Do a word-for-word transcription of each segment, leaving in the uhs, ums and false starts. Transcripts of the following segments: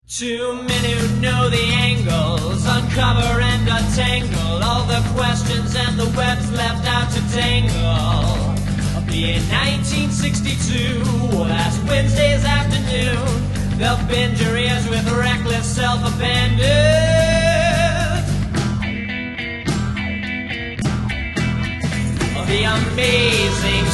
Two men who know the angles, uncover and untangle all the questions and the webs left out to tangle. Be in nineteen sixty-two, last Wednesday's afternoon, they'll bend your ears with reckless self-abandon. The Amazing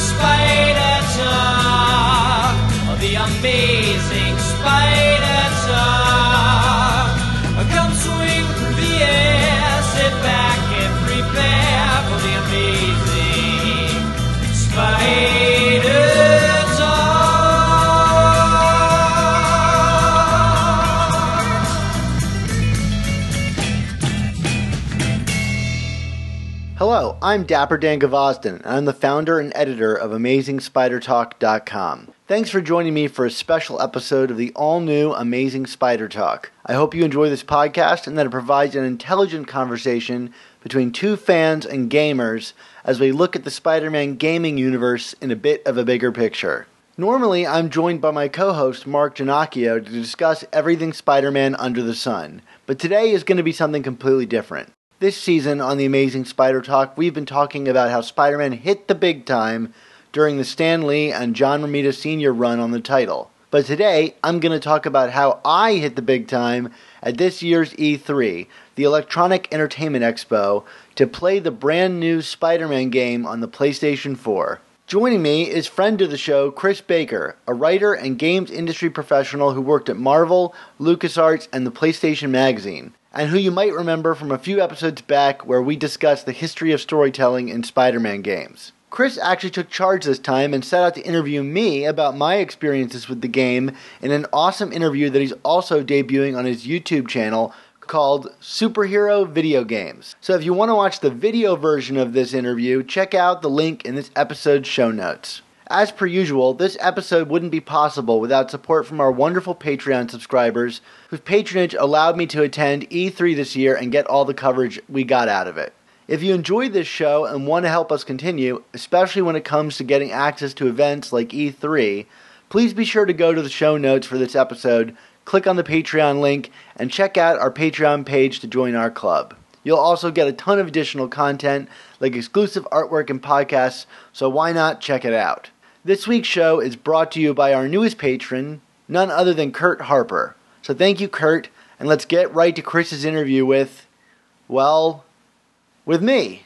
Spider-Talk, the Amazing Spider-Talk. Come swing through the air, sit back and prepare for the Amazing Spider-Talk. Hello, I'm Dapper Dan Gvozden, and I'm the founder and editor of Amazing Spider Talk dot com. Thanks for joining me for a special episode of the all-new Amazing Spider Talk. I hope you enjoy this podcast and that it provides an intelligent conversation between two fans and gamers as we look at the Spider-Man gaming universe in a bit of a bigger picture. Normally, I'm joined by my co-host Mark Giannacchio to discuss everything Spider-Man under the sun, but today is going to be something completely different. This season on the Amazing Spider Talk, we've been talking about how Spider-Man hit the big time during the Stan Lee and John Romita Senior run on the title. But today, I'm going to talk about how I hit the big time at this year's E three, the Electronic Entertainment Expo, to play the brand new Spider-Man game on the PlayStation four. Joining me is friend of the show, Chris Baker, a writer and games industry professional who worked at Marvel, LucasArts, and the PlayStation Magazine, and who you might remember from a few episodes back where we discussed the history of storytelling in Spider-Man games. Chris actually took charge this time and set out to interview me about my experiences with the game in an awesome interview that he's also debuting on his YouTube channel called Superhero Video Games. So if you want to watch the video version of this interview, check out the link in this episode's show notes. As per usual, this episode wouldn't be possible without support from our wonderful Patreon subscribers, whose patronage allowed me to attend E three this year and get all the coverage we got out of it. If you enjoyed this show and want to help us continue, especially when it comes to getting access to events like E three, please be sure to go to the show notes for this episode, click on the Patreon link, and check out our Patreon page to join our club. You'll also get a ton of additional content, like exclusive artwork and podcasts, so why not check it out? This week's show is brought to you by our newest patron, none other than Kurt Harper. So thank you, Kurt, and let's get right to Chris's interview with, well, with me.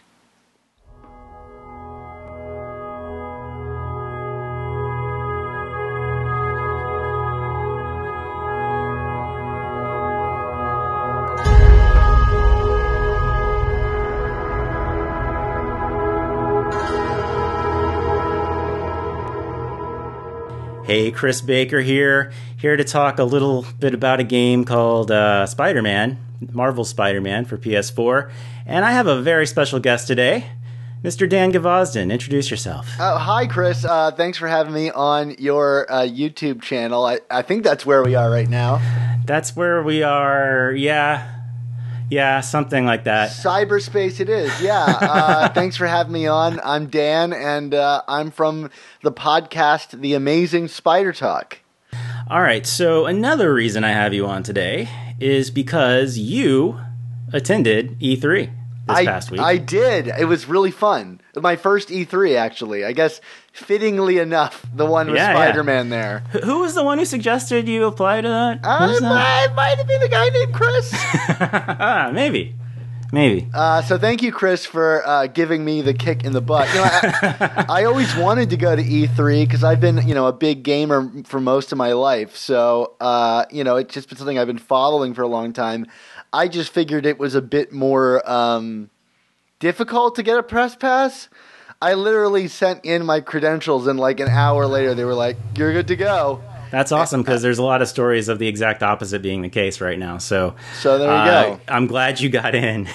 Hey, Chris Baker here, here to talk a little bit about a game called uh, Spider-Man, Marvel Spider-Man for P S four, and I have a very special guest today, Mister Dan Gvozden. Introduce yourself. Oh, hi, Chris. Uh, thanks for having me on your uh, YouTube channel. I, I think that's where we are right now. That's where we are, yeah. Yeah, something like that. Cyberspace it is, yeah. Uh, thanks for having me on. I'm Dan, and uh, I'm from the podcast The Amazing Spider Talk. All right, so another reason I have you on today is because you attended E three this I, past week. I did. It was really fun. My first E three, actually. I guess, fittingly enough, the one with yeah, Spider-Man yeah. there. Who was the one who suggested you apply to that? Uh, that? It might have been a guy named Chris. ah, maybe. Maybe. Uh, so thank you, Chris, for uh, giving me the kick in the butt. You know, I, I always wanted to go to E three because I've been, you know, a big gamer for most of my life. So, uh, you know, it's just been something I've been following for a long time. I just figured it was a bit more um, difficult to get a press pass. I literally sent in my credentials, and like an hour later, they were like, "You're good to go." That's awesome, because there's a lot of stories of the exact opposite being the case right now. So, so there you uh, go. I'm glad you got in.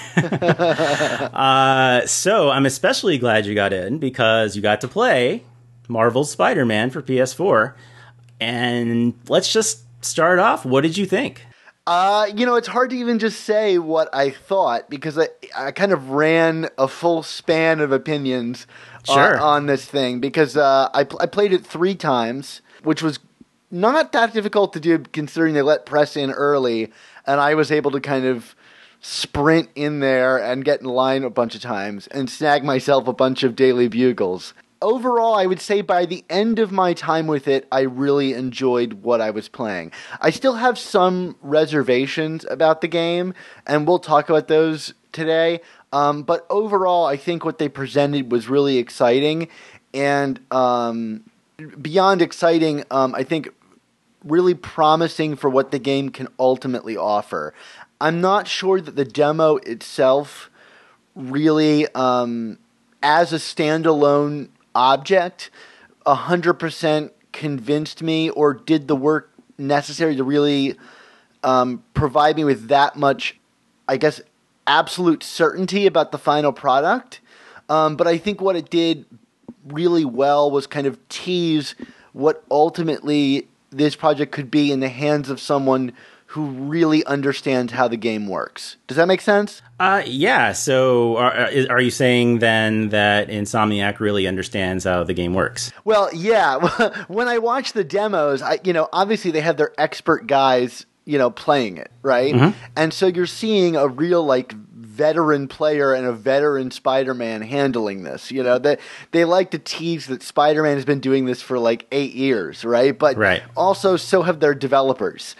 uh, so I'm especially glad you got in because you got to play Marvel's Spider-Man for P S four. And let's just start off. What did you think? Uh, you know, it's hard to even just say what I thought because I, I kind of ran a full span of opinions sure. on, on this thing because uh, I, I played it three times, which was not that difficult to do considering they let press in early, and I was able to kind of sprint in there and get in line a bunch of times and snag myself a bunch of daily bugles. Overall, I would say by the end of my time with it, I really enjoyed what I was playing. I still have some reservations about the game, and we'll talk about those today. Um, but overall, I think what they presented was really exciting. And um, beyond exciting, um, I think really promising for what the game can ultimately offer. I'm not sure that the demo itself really, um, as a standalone object, one hundred percent convinced me or did the work necessary to really um, provide me with that much, I guess, absolute certainty about the final product. Um, but I think what it did really well was kind of tease what ultimately this project could be in the hands of someone who really understands how the game works. Does that make sense? Uh, yeah. So are, are you saying then that Insomniac really understands how the game works? Well, yeah. When I watch the demos, I, you know, obviously they have their expert guys, you know, playing it, right? Mm-hmm. And so you're seeing a real, like, veteran player and a veteran Spider-Man handling this. You know, they, they like to tease that Spider-Man has been doing this for like eight years, right? But right. also so have their developers.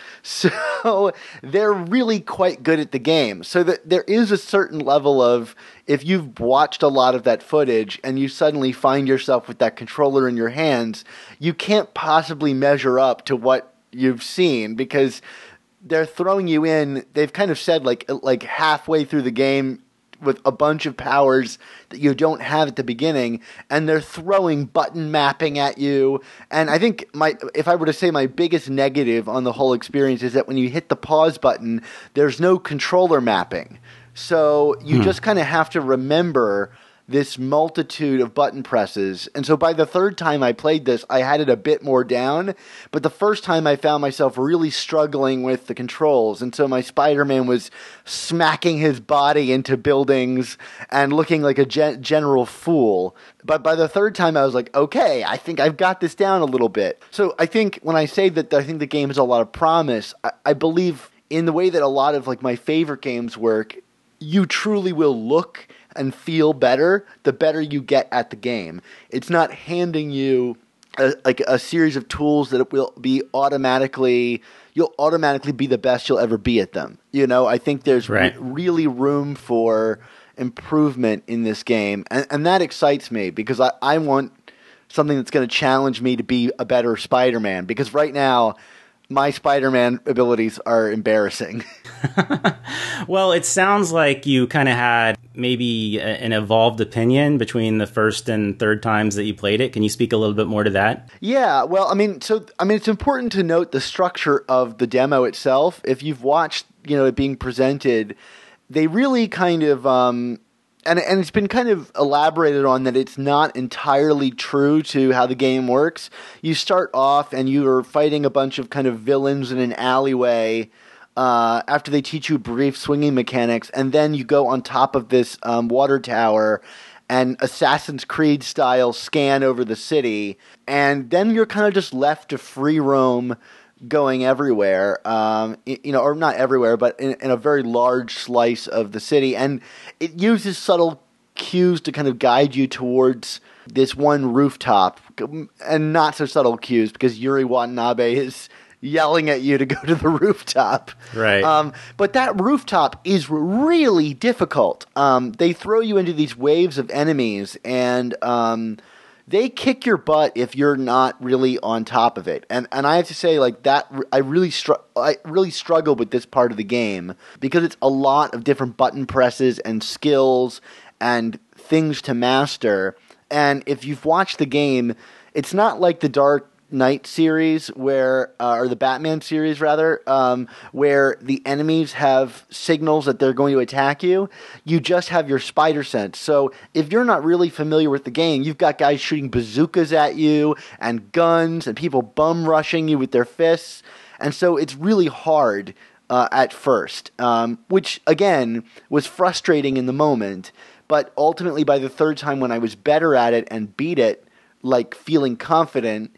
So they're really quite good at the game. So that there is a certain level of, if you've watched a lot of that footage and you suddenly find yourself with that controller in your hands, you can't possibly measure up to what you've seen because they're throwing you in, they've kind of said like like halfway through the game with a bunch of powers that you don't have at the beginning, and they're throwing button mapping at you. And I think my if I were to say my biggest negative on the whole experience is that when you hit the pause button, there's no controller mapping. So you hmm. just kind of have to remember this multitude of button presses. And so by the third time I played this, I had it a bit more down. But the first time I found myself really struggling with the controls. And so my Spider-Man was smacking his body into buildings and looking like a gen- general fool. But by the third time I was like, okay, I think I've got this down a little bit. So I think when I say that I think the game has a lot of promise, I, I believe in the way that a lot of like my favorite games work, you truly will look and feel better the better you get at the game. It's not handing you a, like a series of tools that will be automatically, you'll automatically be the best you'll ever be at them. You know, I think there's right. re- really room for improvement in this game. And, and that excites me because I, I want something that's going to challenge me to be a better Spider-Man, because right now my Spider-Man abilities are embarrassing. Well, it sounds like you kind of had maybe a, an evolved opinion between the first and third times that you played it. Can you speak a little bit more to that? Yeah, well, I mean, so I mean, it's important to note the structure of the demo itself. If you've watched, you know, it being presented, they really kind of um, and and it's been kind of elaborated on that it's not entirely true to how the game works. You start off and you are fighting a bunch of kind of villains in an alleyway uh, after they teach you brief swinging mechanics, and then you go on top of this um, water tower and Assassin's Creed style scan over the city, and then you're kind of just left to free roam, going everywhere, um, you know, or not everywhere, but in, in a very large slice of the city. And it uses subtle cues to kind of guide you towards this one rooftop, and not so subtle cues because Yuri Watanabe is yelling at you to go to the rooftop. Right. Um, but that rooftop is really difficult. Um, they throw you into these waves of enemies, and um, they kick your butt if you're not really on top of it. And and I have to say, like, that I really str- I really struggle with this part of the game because it's a lot of different button presses and skills and things to master. And if you've watched the game, it's not like the Dark Knight series where, uh, or the Batman series rather, um, where the enemies have signals that they're going to attack you. You just have your spider sense. So if you're not really familiar with the game, you've got guys shooting bazookas at you and guns and people bum rushing you with their fists. And so it's really hard uh, at first, um, which again was frustrating in the moment. But ultimately by the third time when I was better at it and beat it, like feeling confident,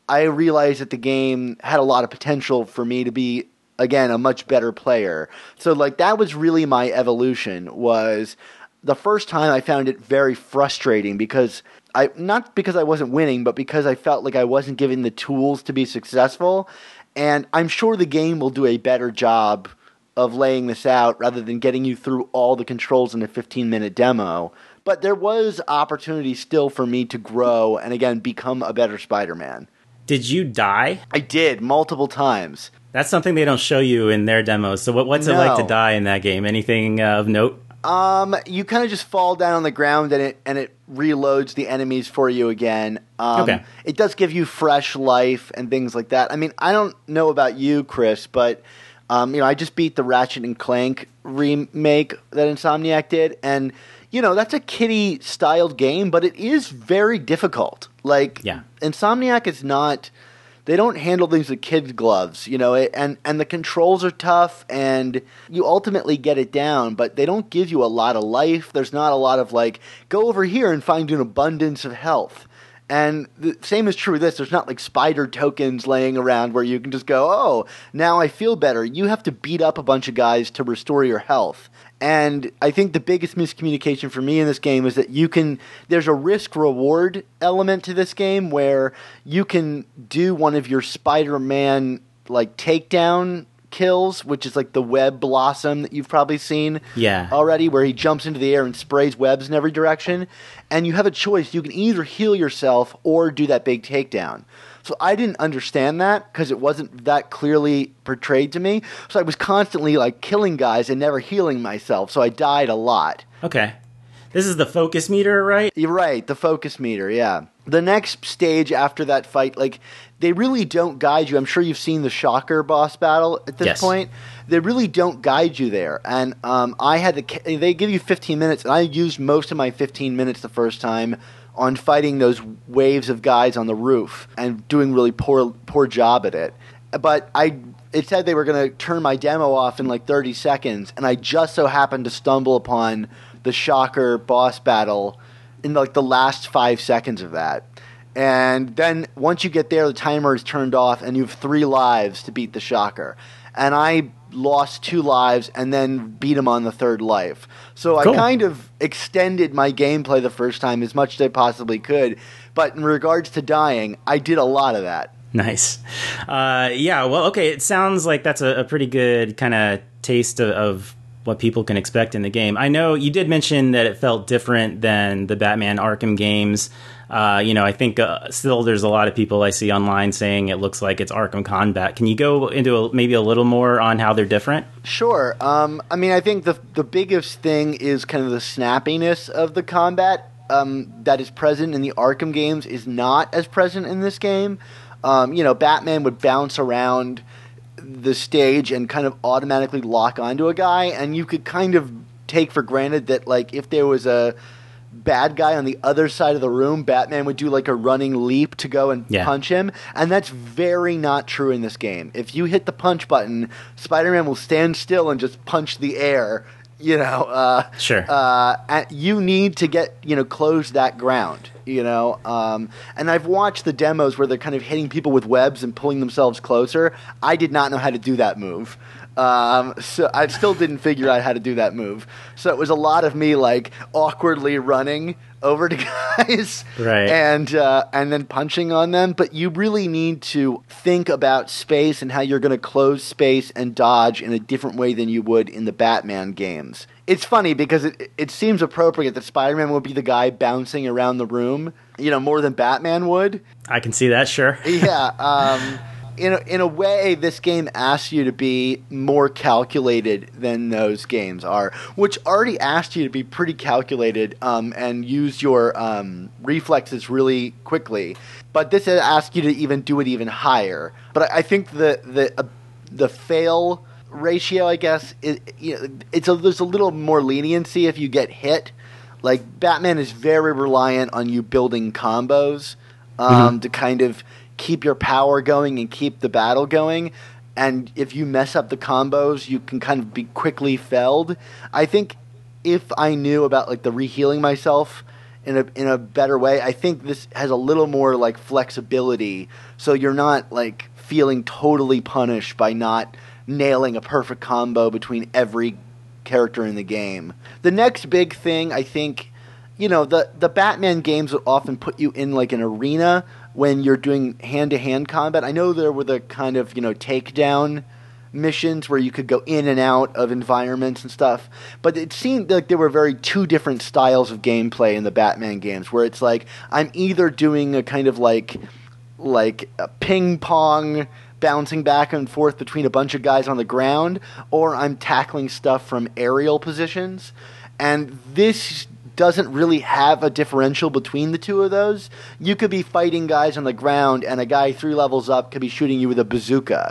I realized that the game had a lot of potential for me to be, again, a much better player. So, like, that was really my evolution, was the first time I found it very frustrating because I, not because I wasn't winning, but because I felt like I wasn't given the tools to be successful. And I'm sure the game will do a better job of laying this out rather than getting you through all the controls in a fifteen-minute demo. But there was opportunity still for me to grow and, again, become a better Spider-Man. Did you die? I did, multiple times. That's something they don't show you in their demos. So what, what's No. it like to die in that game? Anything uh, of note? Um, you kind of just fall down on the ground and it and it reloads the enemies for you again. Um, Okay. It does give you fresh life and things like that. I mean, I don't know about you, Chris, but um, you know, I just beat the Ratchet and Clank remake that Insomniac did, and you know, that's a kiddie-styled game, but it is very difficult. Like, Yeah. Insomniac is not... They don't handle things with kids' gloves, you know, and, and the controls are tough, and you ultimately get it down, but they don't give you a lot of life. There's not a lot of, like, go over here and find an abundance of health. And the same is true with this. There's not, like, spider tokens laying around where you can just go, oh, now I feel better. You have to beat up a bunch of guys to restore your health. And I think the biggest miscommunication for me in this game is that you can, there's a risk-reward element to this game where you can do one of your Spider-Man, like, takedown kills, which is like the web blossom that you've probably seen Yeah. already, where he jumps into the air and sprays webs in every direction. And you have a choice. You can either heal yourself or do that big takedown. So I didn't understand that because it wasn't that clearly portrayed to me. So I was constantly like killing guys and never healing myself. So I died a lot. Okay. This is the focus meter, right? You're right, the focus meter, yeah. The next stage after that fight, like, they really don't guide you. I'm sure you've seen the Shocker boss battle at this Yes. point. They really don't guide you there. And um, I had to, they give you fifteen minutes, and I used most of my fifteen minutes the first time on fighting those waves of guys on the roof and doing really poor poor job at it. But I it said they were going to turn my demo off in like thirty seconds, and I just so happened to stumble upon the Shocker boss battle in like the last five seconds of that. And then once you get there, the timer is turned off, and you have three lives to beat the Shocker. And I lost two lives and then beat him on the third life. So Cool. I kind of extended my gameplay the first time as much as I possibly could. But in regards to dying, I did a lot of that. Nice. Uh, yeah, well, okay, it sounds like that's a, a pretty good kind of taste of, of what people can expect in the game. I know you did mention that it felt different than the Batman Arkham games. Uh, you know, I think uh, still there's a lot of people I see online saying it looks like it's Arkham Combat. Can you go into a, maybe a little more on how they're different? Sure. Um, I mean, I think the the biggest thing is kind of the snappiness of the combat um, that is present in the Arkham games is not as present in this game. Um, you know, Batman would bounce around the stage and kind of automatically lock onto a guy, and you could kind of take for granted that, like, if there was a bad guy on the other side of the room, Batman would do like a running leap to go and Yeah. punch him, and that's very not true in this game. If you hit the punch button, Spider-Man will stand still and just punch the air. You know, uh, Sure. Uh, and you need to get you know close that ground. You know, um, and I've watched the demos where they're kind of hitting people with webs and pulling themselves closer. I did not know how to do that move. Um, so I still didn't figure out how to do that move. So it was a lot of me like awkwardly running over to guys, Right. and uh, and then punching on them. But you really need to think about space and how you're going to close space and dodge in a different way than you would in the Batman games. It's funny because it it seems appropriate that Spider-Man would be the guy bouncing around the room, you know, more than Batman would. I can see that, sure. Yeah. Um, in a, in a way, this game asks you to be more calculated than those games are, which already asked you to be pretty calculated um, and use your um, reflexes really quickly. But this asks you to even do it even higher. But I, I think the the uh, the fail ratio, I guess, it, you know, it's a, there's a little more leniency if you get hit. Like, Batman is very reliant on you building combos um, Mm-hmm. to kind of keep your power going and keep the battle going. And if you mess up the combos, you can kind of be quickly felled. I think if I knew about like the rehealing myself in a in a better way. I think this has a little more like flexibility, so you're not like feeling totally punished by not nailing a perfect combo between every character in the game. The next big thing, I think, you know, the the Batman games would often put you in like an arena when you're doing hand-to-hand combat. I know there were the kind of, you know, takedown missions where you could go in and out of environments and stuff, but it seemed like there were very two different styles of gameplay in the Batman games, where it's like I'm either doing a kind of like like a ping pong bouncing back and forth between a bunch of guys on the ground, or I'm tackling stuff from aerial positions. And this doesn't really have a differential between the two of those. You could be fighting guys on the ground, and a guy three levels up could be shooting you with a bazooka.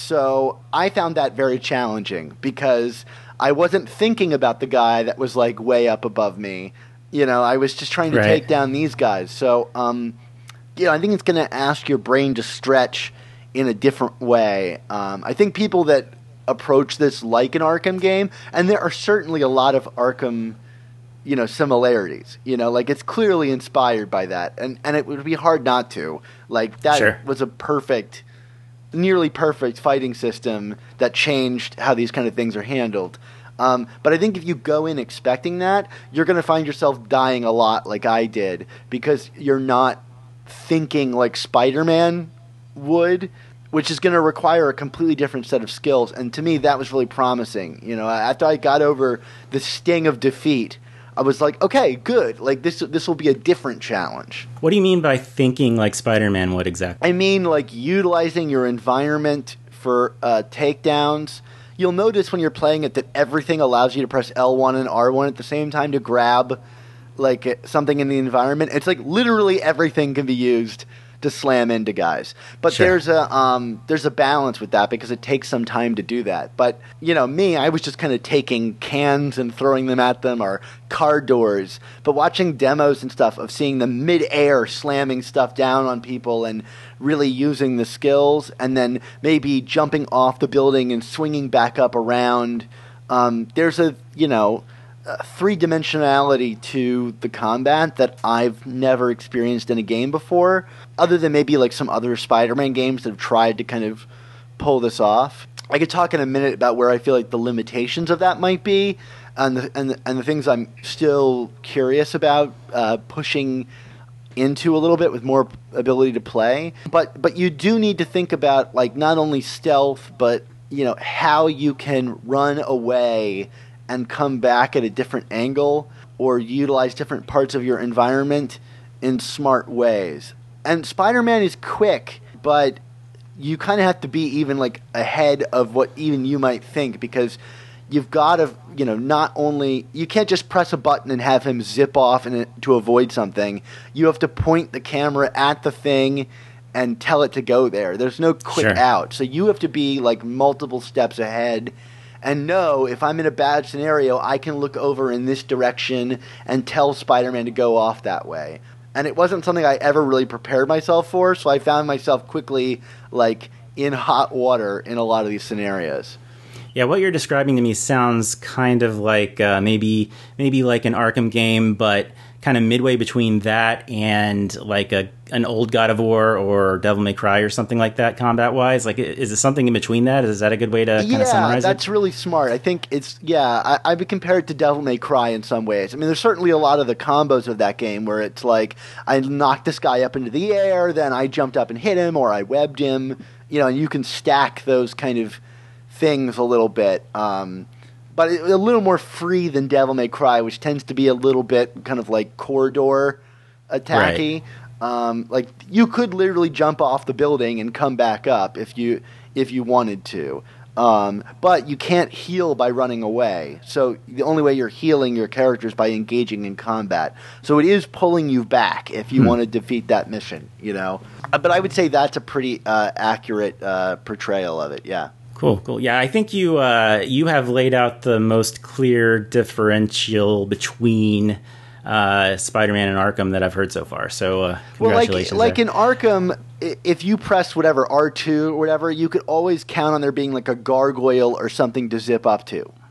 So I found that very challenging, because I wasn't thinking about the guy that was like way up above me. You know, I was just trying to Right. take down these guys. So, um, you know, I think it's going to ask your brain to stretch in a different way. Um, I think people that approach this like an Arkham game, and there are certainly a lot of Arkham, you know, similarities. You know, like it's clearly inspired by that, and and it would be hard not to. Like that Sure. was a perfect, nearly perfect fighting system that changed how these kind of things are handled. Um, but I think if you go in expecting that, you're going to find yourself dying a lot, like I did, because you're not thinking like Spider-Man would, which is going to require a completely different set of skills. And to me, that was really promising. You know, after I got over the sting of defeat, I was like, okay, good. Like this, this will be a different challenge. What do you mean by thinking like Spider-Man would exactly? I mean, like utilizing your environment for uh, takedowns. You'll notice when you're playing it that everything allows you to press L one and R one at the same time to grab like something in the environment. It's like literally everything can be used to slam into guys. But Sure. there's a um, there's a balance with that, because it takes some time to do that. But, you know, me, I was just kind of taking cans and throwing them at them, or car doors. But watching demos and stuff of seeing them mid-air slamming stuff down on people and really using the skills, and then maybe jumping off the building and swinging back up around. Um, there's a, you know, a three-dimensionality to the combat that I've never experienced in a game before, other than maybe like some other Spider-Man games that have tried to kind of pull this off. I could talk in a minute about where I feel like the limitations of that might be, and the, and the, and the things I'm still curious about uh, pushing into a little bit with more ability to play. But but you do need to think about like not only stealth, but you know how you can run away and come back at a different angle, or utilize different parts of your environment in smart ways. And Spider-Man is quick, but you kind of have to be even like ahead of what even you might think, because you've got to, you know, not only, you can't just press a button and have him zip off and to avoid something. You have to point the camera at the thing and tell it to go there. There's no quick Sure. out. So you have to be like multiple steps ahead and know if I'm in a bad scenario, I can look over in this direction and tell Spider-Man to go off that way. And it wasn't something I ever really prepared myself for, so I found myself quickly like in hot water in a lot of these scenarios. Yeah, what you're describing to me sounds kind of like uh, maybe maybe like an Arkham game, but kind of midway between that and like a an old God of War or Devil May Cry or something like that, combat wise. Like, is it something in between that? Is that a good way to kind yeah, of summarize that's it? really smart. I think it's, yeah, I, I would compare it to Devil May Cry in some ways. I mean, there's certainly a lot of the combos of that game where it's like, I knocked this guy up into the air, then I jumped up and hit him, or I webbed him, you know, and you can stack those kind of things a little bit. Um, but it, a little more free than Devil May Cry, which tends to be a little bit kind of like corridor attacky. Right. Um, like you could literally jump off the building and come back up if you if you wanted to, um, but you can't heal by running away. So the only way you're healing your character is by engaging in combat. So it is pulling you back if you hmm. want to defeat that mission, you know. Uh, but I would say that's a pretty uh, accurate uh, portrayal of it. Yeah. Cool, cool. Yeah, I think you uh, you have laid out the most clear differential between Uh, Spider-Man and Arkham that I've heard so far. So uh, congratulations. Well, like, like there. in Arkham, if you press whatever R two or whatever, you could always count on there being like a gargoyle or something to zip up to.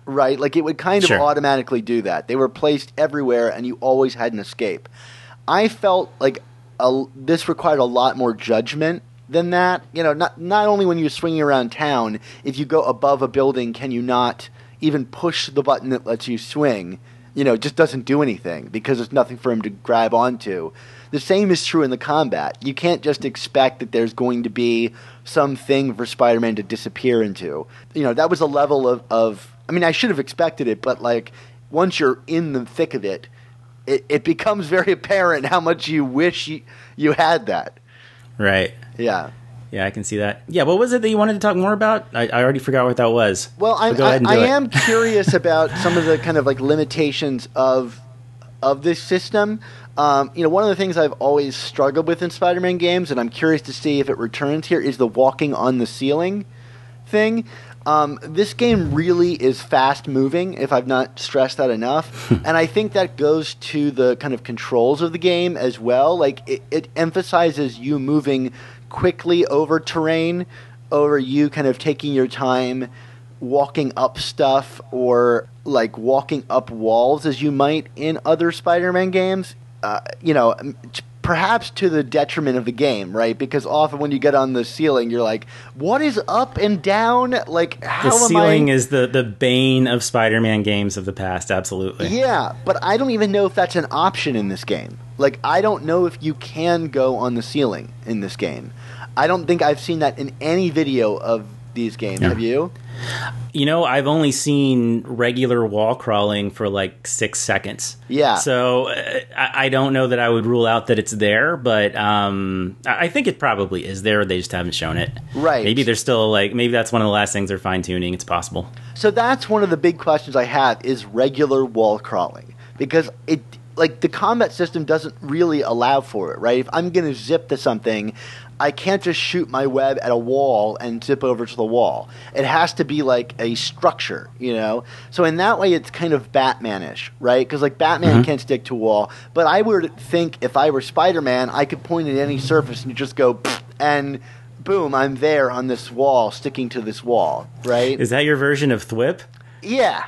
right? Like, it would kind of Sure. automatically do that. They were placed everywhere, and you always had an escape. I felt like a, this required a lot more judgment than that. You know, not not only when you're swinging around town, if you go above a building, can you not even push the button that lets you swing? You know, it just doesn't do anything because there's nothing for him to grab onto. The same is true in the combat. You can't just expect that there's going to be something for Spider-Man to disappear into. You know, that was a level of, of I mean, I should have expected it, but, like, once you're in the thick of it, it, it becomes very apparent how much you wish you, you had that. Right. Yeah. Yeah, I can see that. Yeah, what was it that you wanted to talk more about? I, I already forgot what that was. Well, I'm, So go ahead and I, do I it. am curious about some of the kind of like limitations of of this system. Um, you know, one of the things I've always struggled with in Spider-Man games, and I'm curious to see if it returns here, is the walking on the ceiling thing. Um, this game really is fast-moving, if I've not stressed that enough. And I think that goes to the kind of controls of the game as well. Like, it, it emphasizes you moving quickly over terrain, over you kind of taking your time walking up stuff or, like, walking up walls as you might in other Spider-Man games. Uh, you know, perhaps to the detriment of the game, right? Because often when you get on the ceiling, you're like, what is up and down? Like, how The am ceiling I... is the, the bane of Spider-Man games of the past, absolutely. Yeah, but I don't even know if that's an option in this game. Like, I don't know if you can go on the ceiling in this game. I don't think I've seen that in any video of these games. Yeah. Have you? You know, I've only seen regular wall crawling for like six seconds. Yeah. So uh, I, I don't know that I would rule out that it's there, but um, I I think it probably is there. They just haven't shown it. Right. Maybe they're still like, maybe that's one of the last things they're fine tuning. It's possible. So that's one of the big questions I have is regular wall crawling. Because it, like, the combat system doesn't really allow for it, right? If I'm going to zip to something, I can't just shoot my web at a wall and zip over to the wall. It has to be like a structure, you know? So in that way, it's kind of Batman-ish, right? Because, like, Batman Mm-hmm. can't stick to a wall. But I would think if I were Spider-Man, I could point at any surface and just go, "Pfft," and boom, I'm there on this wall, sticking to this wall, right? Is that your version of Thwip? Yeah.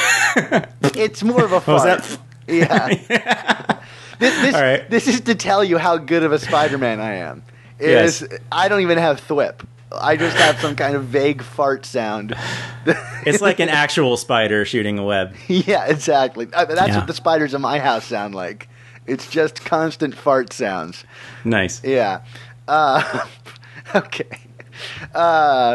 It's more of a was fart. that- Yeah. This, this, All right. this is to tell you how good of a Spider-Man I am. It Yes. is- I don't even have thwip. I just have some kind of vague fart sound. It's like an actual spider shooting a web. Yeah, exactly. I mean, that's Yeah. what the spiders in my house sound like. It's just constant fart sounds. Nice. Yeah. Uh, okay. Uh,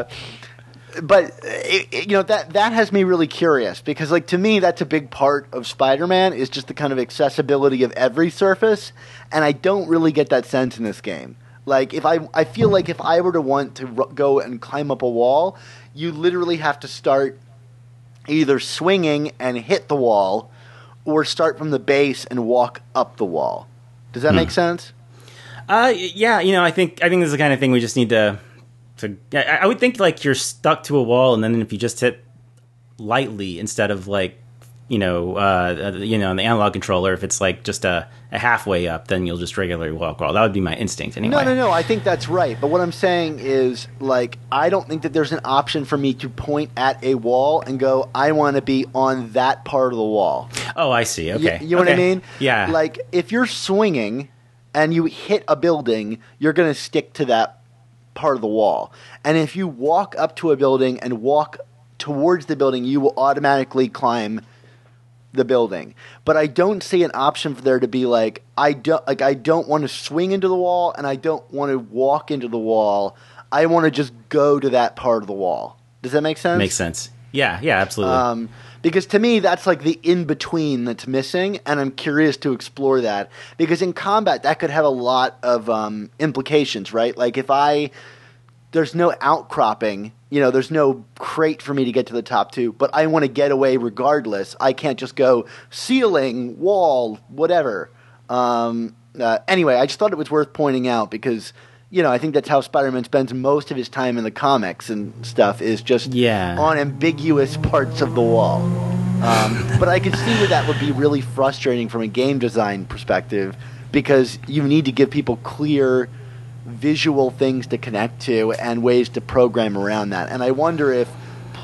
but it, it- you know that that has me really curious because, like, to me, that's a big part of Spider-Man is just the kind of accessibility of every surface, and I don't really get that sense in this game. Like, if I I feel like if I were to want to ro- go and climb up a wall, you literally have to start either swinging and hit the wall, or start from the base and walk up the wall. Does that make sense? Uh, yeah, you know, I think I think this is the kind of thing we just need to. to I, I would think like you're stuck to a wall, and then if you just hit lightly instead of like, you know, uh, uh, you know, on the analog controller, if it's like just a, a halfway up, then you'll just regularly walk crawl. That would be my instinct anyway. No, no, no. I think that's right. But what I'm saying is, like, I don't think that there's an option for me to point at a wall and go, I want to be on that part of the wall. Oh, I see. Okay, You, you know what I Okay. mean? Yeah. Like, if you're swinging and you hit a building, you're going to stick to that part of the wall. And if you walk up to a building and walk towards the building, you will automatically climb the building. But I don't see an option for there to be like I don't like I don't want to swing into the wall and I don't want to walk into the wall. I want to just go to that part of the wall. Does that make sense? Makes sense. Yeah, yeah, absolutely. Um, because to me, that's like the in-between that's missing, and I'm curious to explore that. Because in combat, that could have a lot of um, implications, right? Like if I, there's no outcropping, you know, there's no crate for me to get to the top two, but I want to get away regardless. I can't just go ceiling, wall, whatever. Um, uh, anyway, I just thought it was worth pointing out because, you know, I think that's how Spider-Man spends most of his time in the comics and stuff is just Yeah. on ambiguous parts of the wall. Um, but I could see where that would be really frustrating from a game design perspective because you need to give people clear visual things to connect to and ways to program around that. And I wonder if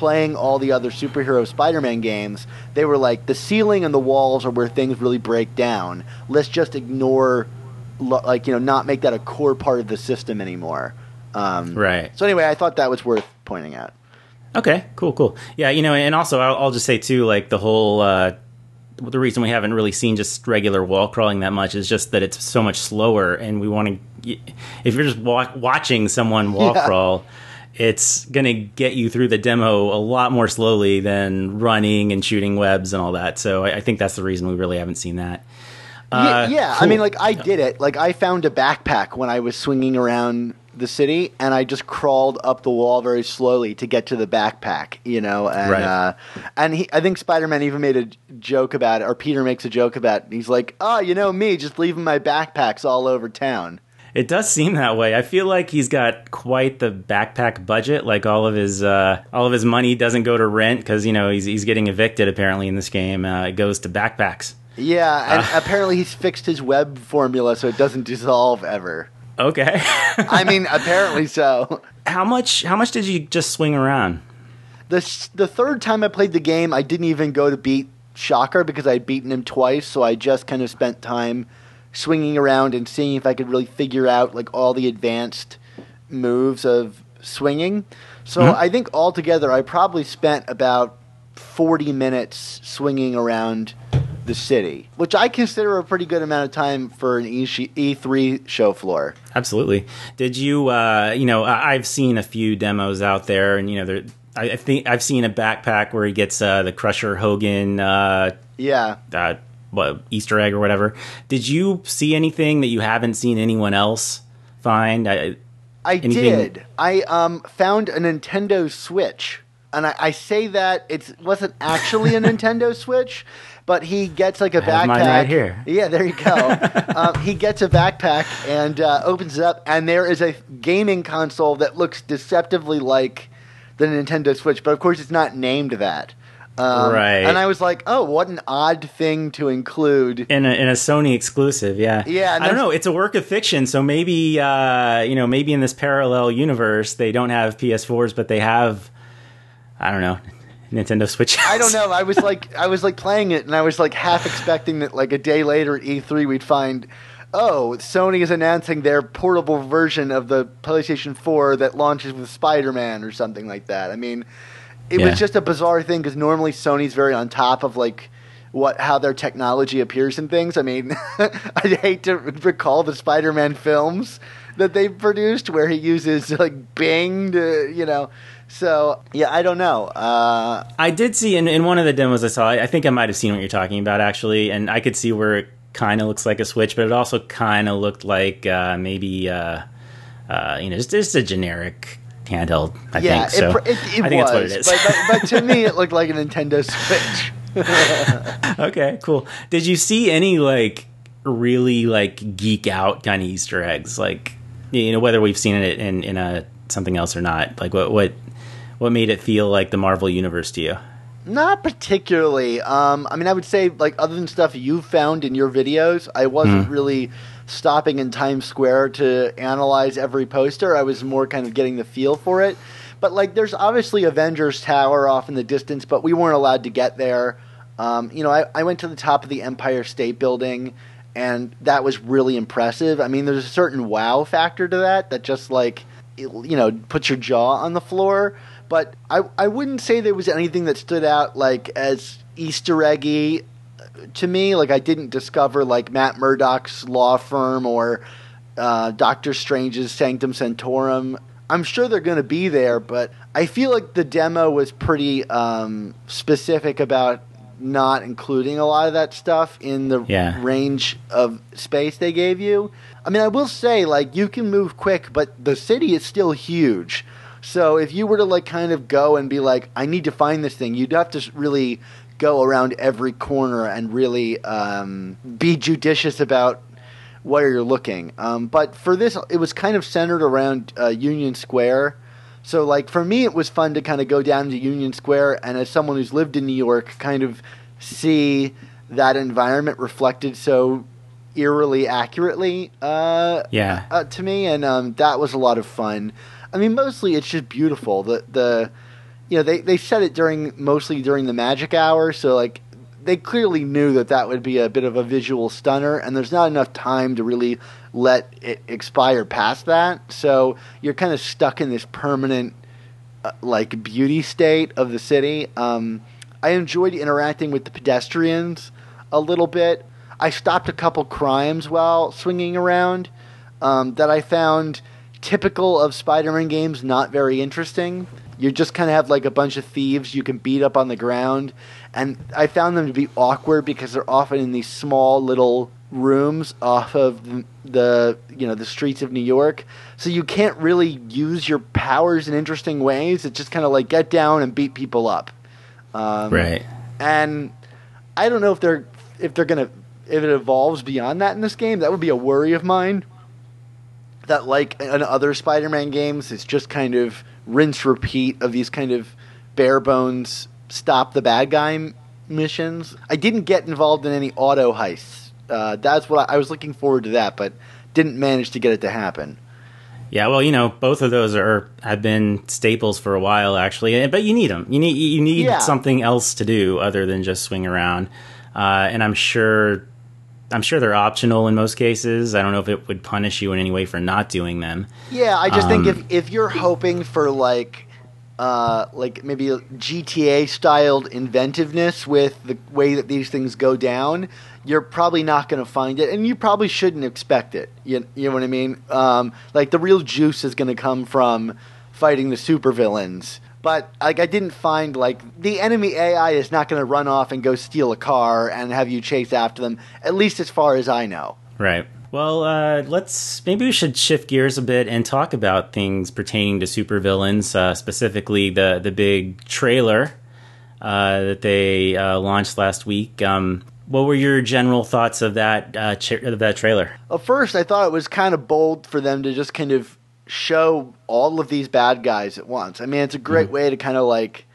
playing all the other superhero Spider-Man games, they were like, the ceiling and the walls are where things really break down. Let's just ignore, like, you know, not make that a core part of the system anymore. Um, right. So anyway, I thought that was worth pointing out. Okay, cool, cool. Yeah, you know, and also I'll, I'll just say too, like the whole, uh, the reason we haven't really seen just regular wall crawling that much is just that it's so much slower, and we want to, if you're just wa- watching someone wall yeah. crawl, it's going to get you through the demo a lot more slowly than running and shooting webs and all that. So I, I think that's the reason we really haven't seen that. Uh, yeah, yeah. Cool. I mean, like, I did it. Like, I found a backpack when I was swinging around the city, and I just crawled up the wall very slowly to get to the backpack, you know, and right. uh, and he, I think Spider-Man even made a joke about it, or Peter makes a joke about it. He's like, oh, you know me, just leaving my backpacks all over town. It does seem that way. I feel like he's got quite the backpack budget. Like all of his uh, all of his money doesn't go to rent because, you know, he's he's getting evicted apparently in this game. Uh, it goes to backpacks. Yeah, and uh, apparently he's fixed his web formula so it doesn't dissolve ever. Okay. I mean, apparently so. How much How much did you just swing around? The the third time I played the game, I didn't even go to beat Shocker because I'd beaten him twice, so I just kind of spent time swinging around and seeing if I could really figure out like all the advanced moves of swinging. So mm-hmm. I think altogether I probably spent about forty minutes swinging around the city, which I consider a pretty good amount of time for an E three show floor. Absolutely. Did you, uh, you know, I've seen a few demos out there, and, you know, there, I think I've seen a backpack where he gets uh, the Crusher Hogan uh, yeah. Uh, what, Easter egg or whatever. Did you see anything that you haven't seen anyone else find? I, I did. I um, found a Nintendo Switch. And I, I say that it wasn't actually a Nintendo Switch, but he gets like a I backpack. have mine right here. Yeah, there you go. um, he gets a backpack and uh, opens it up, and there is a gaming console that looks deceptively like the Nintendo Switch, but of course it's not named that. Um, right. And I was like, oh, what an odd thing to include. In a, in a Sony exclusive, yeah. Yeah. I don't know. It's a work of fiction, so maybe, uh, you know, maybe in this parallel universe, they don't have P S fours, but they have, I don't know, Nintendo Switch. I don't know. I was like, I was like playing it, and I was like half expecting that like a day later at E three we'd find, oh, Sony is announcing their portable version of the PlayStation four that launches with Spider-Man or something like that. I mean, it yeah. was just a bizarre thing because normally Sony's very on top of like what how their technology appears in things. I mean, I hate to recall the Spider-Man films that they produced where he uses like Bing to, you know. So, yeah, I don't know. Uh, I did see in, in one of the demos I saw, I think I might have seen what you're talking about, actually, and I could see where it kind of looks like a Switch, but it also kind of looked like uh, maybe, uh, uh, you know, just, just a generic handheld, I yeah, think. So it, it, it I think was, that's what it is. But, but, but to me, it looked like a Nintendo Switch. Okay, cool. Did you see any, like, really, like, geek out kind of Easter eggs? Like, you know, whether we've seen it in, in a something else or not? Like, what... what What made it feel like the Marvel Universe to you? Not particularly. Um, I mean, I would say, like, other than stuff you found in your videos, I wasn't mm. really stopping in Times Square to analyze every poster. I was more kind of getting the feel for it. But, like, there's obviously Avengers Tower off in the distance, but we weren't allowed to get there. Um, you know, I, I went to the top of the Empire State Building, and that was really impressive. I mean, there's a certain wow factor to that that just, like, it, you know, puts your jaw on the floor. But I, I wouldn't say there was anything that stood out like as Easter eggy to me. Like I didn't discover like Matt Murdock's law firm or uh, Doctor Strange's Sanctum Sanctorum. I'm sure they're going to be there, but I feel like the demo was pretty um, specific about not including a lot of that stuff in the yeah. range of space they gave you. I mean, I will say, like, you can move quick, but the city is still huge. So if you were to like kind of go and be like, I need to find this thing, you'd have to really go around every corner and really um, be judicious about where you're looking. Um, but for this, it was kind of centered around uh, Union Square. So like for me, it was fun to kind of go down to Union Square and as someone who's lived in New York, kind of see that environment reflected so eerily accurately uh, yeah. uh, to me. And um, that was a lot of fun. I mean, mostly it's just beautiful. The the you know, they, they said it during mostly during the magic hour, so like they clearly knew that that would be a bit of a visual stunner, and there's not enough time to really let it expire past that. So you're kind of stuck in this permanent uh, like beauty state of the city. Um, I enjoyed interacting with the pedestrians a little bit. I stopped a couple crimes while swinging around um, that I found typical of Spider-Man games, not very interesting. You just kind of have like a bunch of thieves you can beat up on the ground, and I found them to be awkward because they're often in these small little rooms off of the, the you know the streets of New York, so you can't really use your powers in interesting ways. It's just kind of like get down and beat people up, um, right? And I don't know if they're if they're gonna if it evolves beyond that in this game. That would be a worry of mine. That, like in other Spider-Man games, it's just kind of rinse repeat of these kind of bare bones stop the bad guy m- missions. I didn't get involved in any auto heists. Uh, that's what I, I was looking forward to that, but didn't manage to get it to happen. Yeah, well, you know, both of those are have been staples for a while, actually. But you need them. You need you need yeah. something else to do other than just swing around. Uh, and I'm sure. I'm sure they're optional in most cases. I don't know if it would punish you in any way for not doing them. Yeah, I just um, think if if you're hoping for like uh, like maybe a G T A styled inventiveness with the way that these things go down, you're probably not going to find it, and you probably shouldn't expect it. You, you know what I mean? Um, like the real juice is going to come from fighting the supervillains. But like I didn't find like the enemy A I is not going to run off and go steal a car and have you chase after them, at least as far as I know. Right. Well, uh, let's maybe we should shift gears a bit and talk about things pertaining to supervillains, uh, specifically the the big trailer uh, that they uh, launched last week. Um, what were your general thoughts of that uh, cha- of that trailer? Well, first, I thought it was kind of bold for them to just kind of show all of these bad guys at once. I mean, it's a great mm-hmm. way to kind of like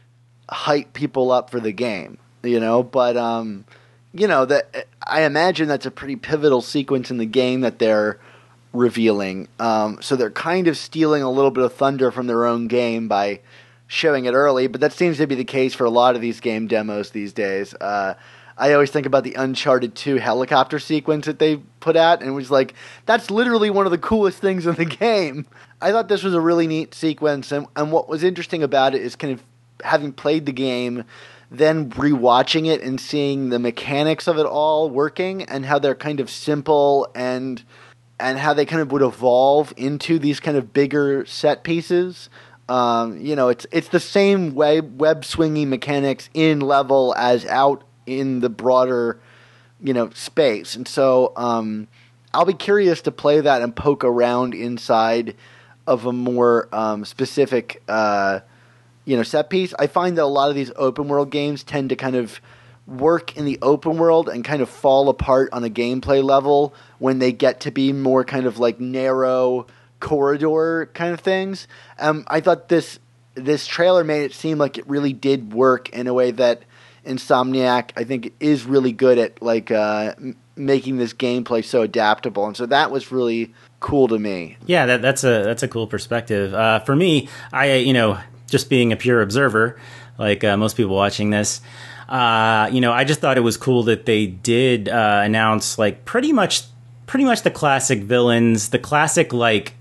hype people up for the game, you know, but um, you know, that I imagine that's a pretty pivotal sequence in the game that they're revealing. Um, so they're kind of stealing a little bit of thunder from their own game by showing it early, but that seems to be the case for a lot of these game demos these days. Uh, I always think about the Uncharted two helicopter sequence that they put out, and it was like, that's literally one of the coolest things in the game. I thought this was a really neat sequence, and, and what was interesting about it is kind of having played the game, then rewatching it and seeing the mechanics of it all working, and how they're kind of simple, and and how they kind of would evolve into these kind of bigger set pieces. Um, you know, it's it's the same web, web swinging mechanics in level as out in the broader, you know, space. And so um, I'll be curious to play that and poke around inside of a more um, specific, uh, you know, set piece. I find that a lot of these open world games tend to kind of work in the open world and kind of fall apart on a gameplay level when they get to be more kind of like narrow corridor kind of things. Um, I thought this this trailer made it seem like it really did work in a way that Insomniac, I think, is really good at like uh, m- making this gameplay so adaptable, and so that was really cool to me. Yeah, that, that's a that's a cool perspective. Uh, for me, I you know just being a pure observer, like uh, most people watching this, uh, you know, I just thought it was cool that they did uh, announce like pretty much pretty much the classic villains, the classic like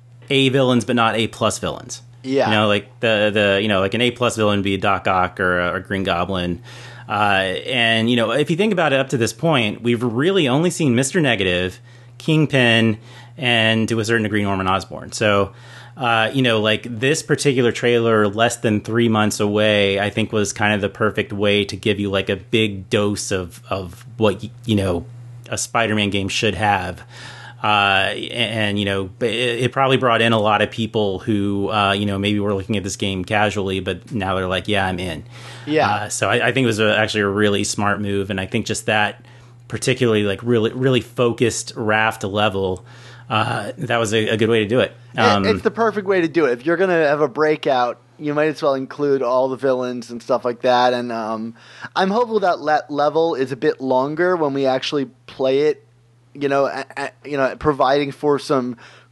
A villains, but not A plus villains. Yeah, you know, like the the you know, like an A plus villain would be Doc Ock or a, or Green Goblin, uh, and you know, if you think about it, up to this point, we've really only seen Mister Negative, Kingpin, and to a certain degree Norman Osborn. So, uh, you know, like this particular trailer, less than three months away, I think was kind of the perfect way to give you like a big dose of of what you know a Spider-Man game should have. Uh, and, you know, it, it probably brought in a lot of people who, uh, you know, maybe were looking at this game casually, but now they're like, yeah, I'm in. Yeah. Uh, so I, I think it was a, actually a really smart move. And I think just that particularly like really, really focused raft level, uh, that was a, a good way to do it. Um, it's the perfect way to do it. If you're going to have a breakout, you might as well include all the villains and stuff like that. And um, I'm hopeful that that level is a bit longer when we actually play it. You know, uh, you know, providing for some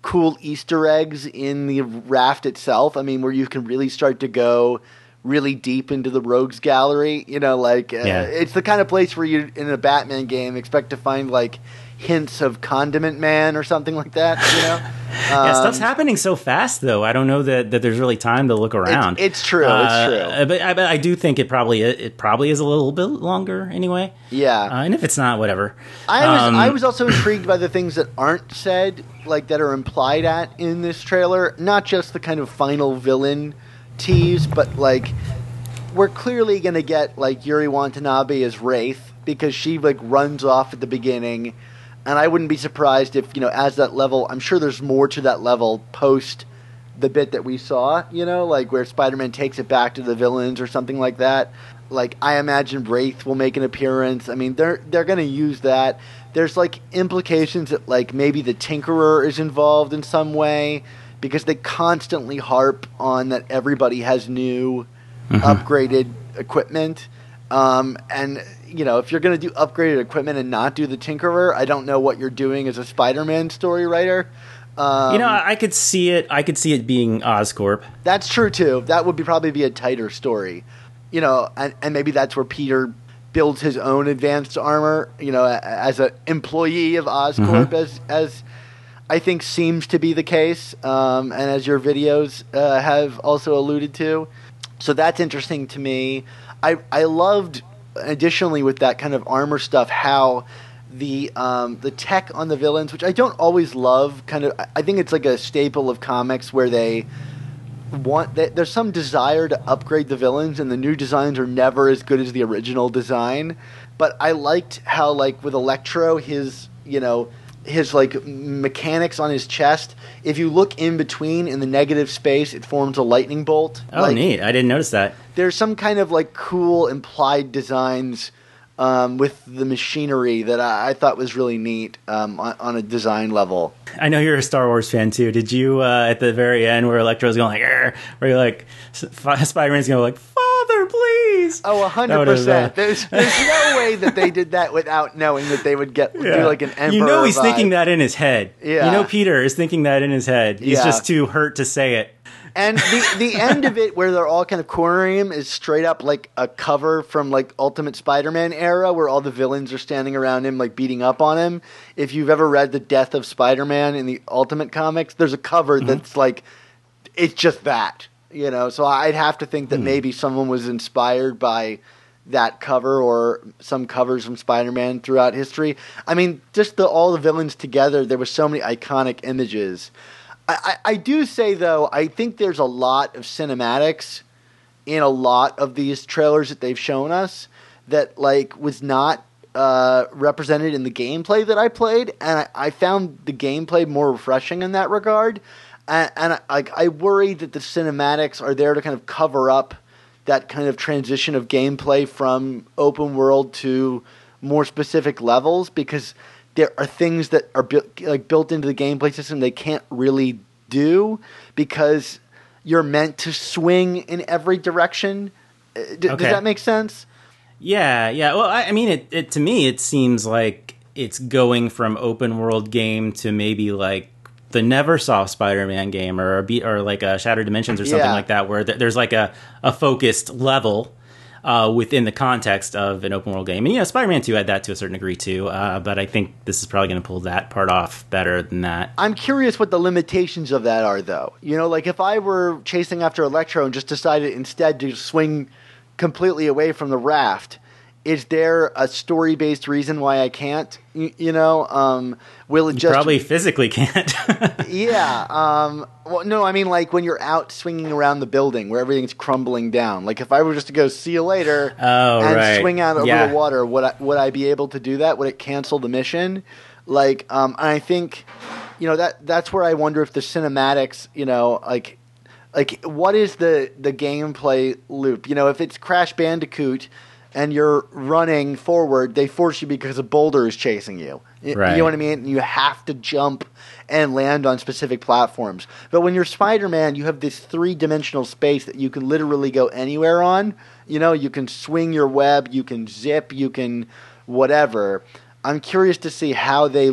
cool Easter eggs in the raft itself. I mean, where you can really start to go really deep into the rogues gallery. You know, like uh, Yeah. it's the kind of place where you, in a Batman game, expect to find like hints of Condiment Man or something like that. You know, Yeah, stuff's Um, happening so fast, though. I don't know that, that there's really time to look around. it's true, Uh, it's true. But I, but I do think it probably it probably is a little bit longer anyway. Yeah. Uh, and if it's not, whatever. I was Um, I was also intrigued by the things that aren't said, like that are implied at in this trailer. Not just the kind of final villain tease, but like we're clearly going to get like Yuri Watanabe as Wraith because she like runs off at the beginning, and I wouldn't be surprised if you know as that level. I'm sure there's more to that level post the bit that we saw. You know, like where Spider-Man takes it back to the villains or something like that. Like I imagine Wraith will make an appearance. I mean, they're they're going to use that. There's like implications that like maybe the Tinkerer is involved in some way because they constantly harp on that everybody has new upgraded equipment. Um, and you know, if you're going to do upgraded equipment and not do the Tinkerer, I don't know what you're doing as a Spider-Man story writer. Um, You know, I I could see it. I could see it being Oscorp. That's true too. That would be probably be a tighter story, you know, and, and maybe that's where Peter builds his own advanced armor, you know, a- as an employee of Oscorp, as as I think seems to be the case, um, and as your videos uh, have also alluded to. So that's interesting to me. I I loved additionally with that kind of armor stuff how the um, the tech on the villains, which I don't always love, kind of I think it's like a staple of comics where they want they, there's some desire to upgrade the villains, and the new designs are never as good as the original design. But I liked how like with Electro, his you know his like mechanics on his chest. If you look in between in the negative space, it forms a lightning bolt. Oh, Like, neat! I didn't notice that. there's some kind of like cool implied designs um, with the machinery that I, I thought was really neat um, on, on a design level. I know you're a Star Wars fan too. Did you uh, at the very end where Electro's going like, "Arr," where you're like, S- Spider-Man's going like, "Father, please." Oh, a That hundred would've, uh, percent. There's there's no way that they did that without knowing that they would get do like an emperor. You know he's vibe. thinking that in his head. Yeah. You know Peter is thinking that in his head. He's Yeah. just too hurt to say it. And the the end of it, where they're all kind of cornering him, is straight up like a cover from like Ultimate Spider-Man era, where all the villains are standing around him, like beating up on him. If you've ever read The Death of Spider-Man in the Ultimate comics, there's a cover that's like it's just that, you know. So I'd have to think that maybe someone was inspired by that cover or some covers from Spider-Man throughout history. I mean, just the all the villains together. There were so many iconic images. I, I, I do say, though, I think there's a lot of cinematics in a lot of these trailers that they've shown us that, like, was not uh, represented in the gameplay that I played, and I, I found the gameplay more refreshing in that regard. And, and I, like, I worry that the cinematics are there to kind of cover up that kind of transition of gameplay from open world to more specific levels, because there are things that are bu- like built into the gameplay system they can't really do because you're meant to swing in every direction. Uh, d- Okay. Does that make sense? Yeah, yeah. Well, I, I mean, it, it to me it seems like it's going from open world game to maybe like the Neversoft Spider-Man game or a be- or like a Shattered Dimensions or something Yeah. like that, where th- there's like a, a focused level uh, within the context of an open world game. And you know, Spider-Man two had that to a certain degree too, uh, but I think this is probably going to pull that part off better than that. I'm curious what the limitations of that are, though. You know, like if I were chasing after Electro and just decided instead to swing completely away from the raft, is there a story-based reason why I can't? You, you know, um, will it You just probably physically can't. Yeah. Um, well, no, I mean like when you're out swinging around the building where everything's crumbling down. Like if I were just to go see you later Oh, and right. swing out over Yeah. the water, would I, would I be able to do that? Would it cancel the mission? Like, um, and I think, you know, that that's where I wonder if the cinematics, you know, like, like what is the the gameplay loop? You know, if it's Crash Bandicoot and you're running forward, they force you because a boulder is chasing you. Y- Right. You know what I mean? You have to jump and land on specific platforms. But when you're Spider-Man, you have this three-dimensional space that you can literally go anywhere on. You know, you can swing your web, you can zip, you can whatever. I'm curious to see how they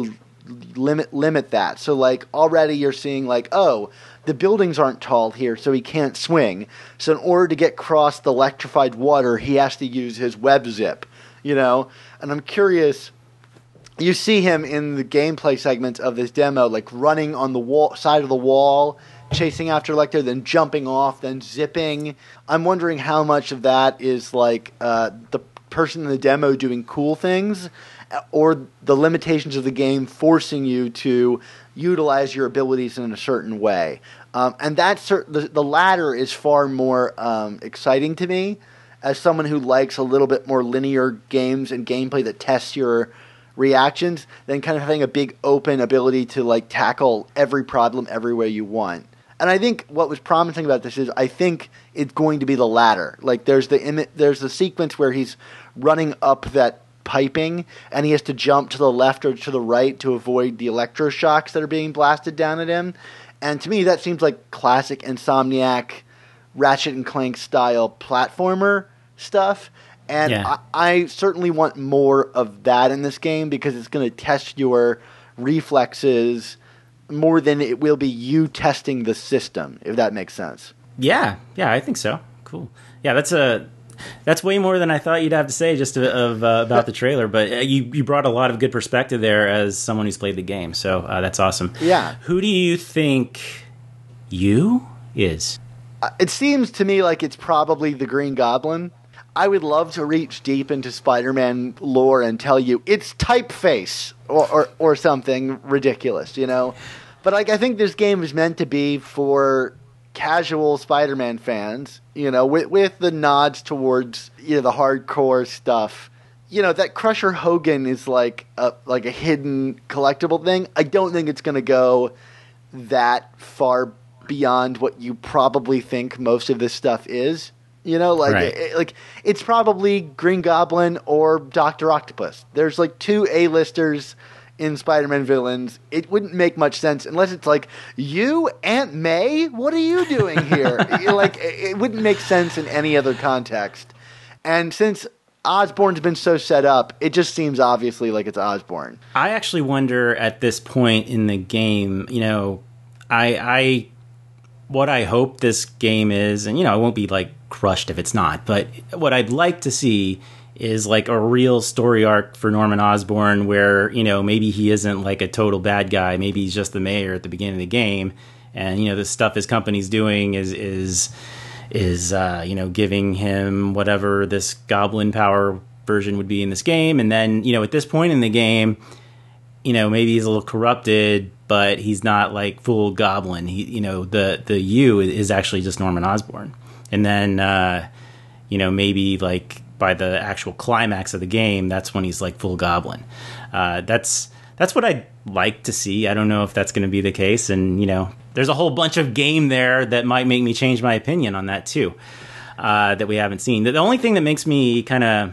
limit limit that. So like already you're seeing like, oh, the buildings aren't tall here, so he can't swing. So in order to get across the electrified water, he has to use his web zip, you know? And I'm curious, you see him in the gameplay segments of this demo, like running on the wall, side of the wall, chasing after Lecter, then jumping off, then zipping. I'm wondering how much of that is like uh, the person in the demo doing cool things, or the limitations of the game forcing you to utilize your abilities in a certain way. Um, and that's the, the latter is far more um, exciting to me as someone who likes a little bit more linear games and gameplay that tests your reactions than kind of having a big open ability to like tackle every problem every way you want. And I think what was promising about this is I think it's going to be the latter. Like there's the imi- there's the sequence where he's running up that piping and he has to jump to the left or to the right to avoid the electroshocks that are being blasted down at him. And to me that seems like classic Insomniac Ratchet and Clank style platformer stuff. And yeah. I, I certainly want more of that in this game because it's going to test your reflexes more than it will be you testing the system, if that makes sense. Yeah, yeah, I think so. Cool. Yeah, that's a that's way more than I thought you'd have to say just to, of uh, about the trailer. But uh, you you brought a lot of good perspective there as someone who's played the game, so uh, that's awesome. Yeah. Who do you think you is? Uh, it seems to me like it's probably the Green Goblin. I would love to reach deep into Spider-Man lore and tell you it's Typeface or, or, or something ridiculous, you know? But like, I think this game is meant to be for casual Spider-Man fans, you know, with, with the nods towards, you know, the hardcore stuff. You know, that Crusher Hogan is like a, like a hidden collectible thing. I don't think it's going to go that far beyond what you probably think most of this stuff is. You know, like right. it, like it's probably Green Goblin or Doctor Octopus. There's like two A-listers in Spider-Man villains. It wouldn't make much sense unless it's like, you, Aunt May? What are you doing here? Like, it wouldn't make sense in any other context. And since Osborn's been so set up, it just seems obviously like it's Osborn. I actually wonder at this point in the game, you know, I, I what I hope this game is, and, you know, I won't be like crushed if it's not, but what I'd like to see is like a real story arc for Norman Osborn where, you know, maybe he isn't like a total bad guy. Maybe he's just the mayor at the beginning of the game. And, you know, the stuff his company's doing is, is, is, uh, you know, giving him whatever this goblin power version would be in this game. And then, you know, at this point in the game, you know, maybe he's a little corrupted, but he's not like full goblin. He, you know, the, the you is actually just Norman Osborn. And then, uh, you know, maybe like by the actual climax of the game, that's when he's like full goblin. Uh, that's that's what I'd like to see. I don't know if that's going to be the case. And, you know, there's a whole bunch of game there that might make me change my opinion on that too, uh, that we haven't seen. The only thing that makes me kind of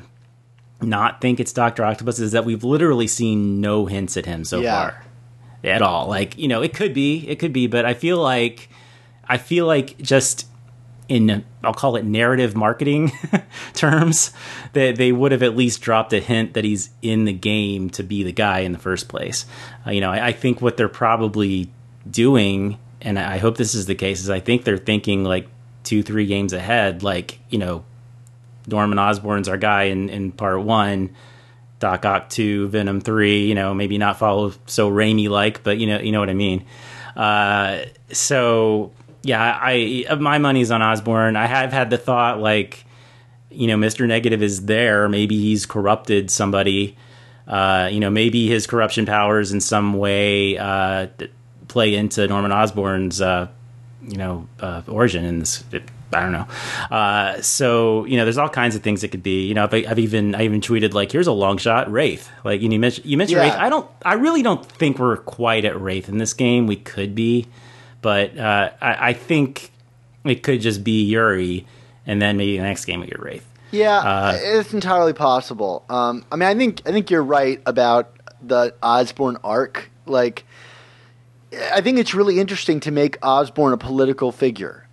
not think it's Doctor Octopus is that we've literally seen no hints at him so yeah. far at all. Like, you know, it could be, it could be, but I feel like, I feel like just in, I'll call it narrative marketing terms, that they would have at least dropped a hint that he's in the game to be the guy in the first place. Uh, you know, I, I think what they're probably doing, and I hope this is the case, is I think they're thinking like two, three games ahead, like, you know, Norman Osborn's our guy in, in part one, Doc Ock two, Venom three, you know, maybe not follow so Raimi-like, but you know, you know what I mean. Uh, so yeah, I, my money's on Osborn. I have had the thought like, you know, Mister Negative is there. Maybe he's corrupted somebody. Uh, you know, maybe his corruption powers in some way, uh, play into Norman Osborn's, uh, you know, uh, origin in this. It, I don't know. Uh, so, you know, there's all kinds of things it could be. You know, I've, I've even I even tweeted like, here's a long shot Wraith. Like, you know, you mentioned, you mentioned yeah. Wraith. I don't. I really don't think we're quite at Wraith in this game. We could be, but uh, I, I think it could just be Yuri, and then maybe the next game we get Wraith. Yeah, uh, it's entirely possible. Um, I mean, I think I think you're right about the Osborn arc. Like, I think it's really interesting to make Osborn a political figure.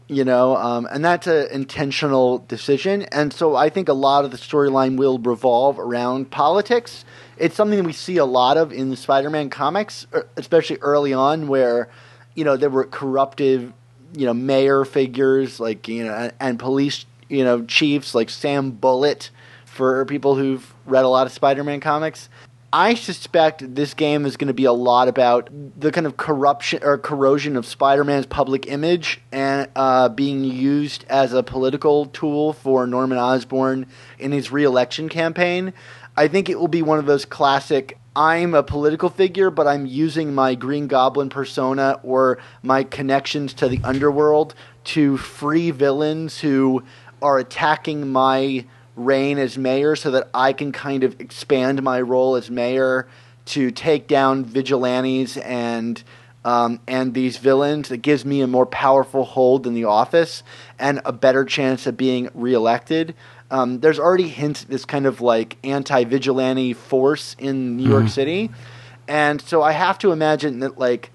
you know, um, and that's an intentional decision. And so I think a lot of the storyline will revolve around politics. It's something that we see a lot of in the Spider-Man comics, especially early on, where, you know, there were corruptive, you know, mayor figures, like, you know, and, and police, you know, chiefs like Sam Bullitt, for people who've read a lot of Spider-Man comics. I suspect this game is going to be a lot about the kind of corruption or corrosion of Spider-Man's public image and uh, being used as a political tool for Norman Osborn in his re-election campaign. I think it will be one of those classic, I'm a political figure, but I'm using my Green Goblin persona or my connections to the underworld to free villains who are attacking my reign as mayor so that I can kind of expand my role as mayor to take down vigilantes and um, and these villains. That gives me a more powerful hold in the office and a better chance of being reelected. Um, there's already hints at this kind of like anti-vigilante force in New York mm-hmm. City. And so I have to imagine that like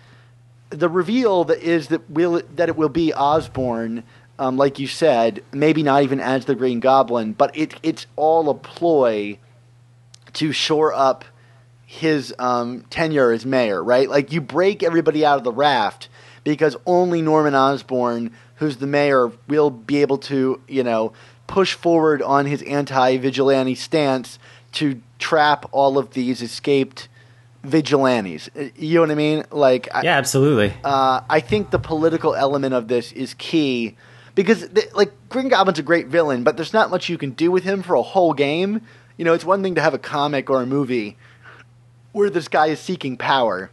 the reveal that is that will that it will be Osborn, Um, like you said, maybe not even as the Green Goblin, but it, it's all a ploy to shore up his um, tenure as mayor, right? Like, you break everybody out of the raft because only Norman Osborn, who's the mayor, will be able to, you know, push forward on his anti-vigilante stance to trap all of these escaped vigilantes. You know what I mean? Like, yeah, absolutely. Uh, I think the political element of this is key. Because, like, Green Goblin's a great villain, but there's not much you can do with him for a whole game. You know, it's one thing to have a comic or a movie where this guy is seeking power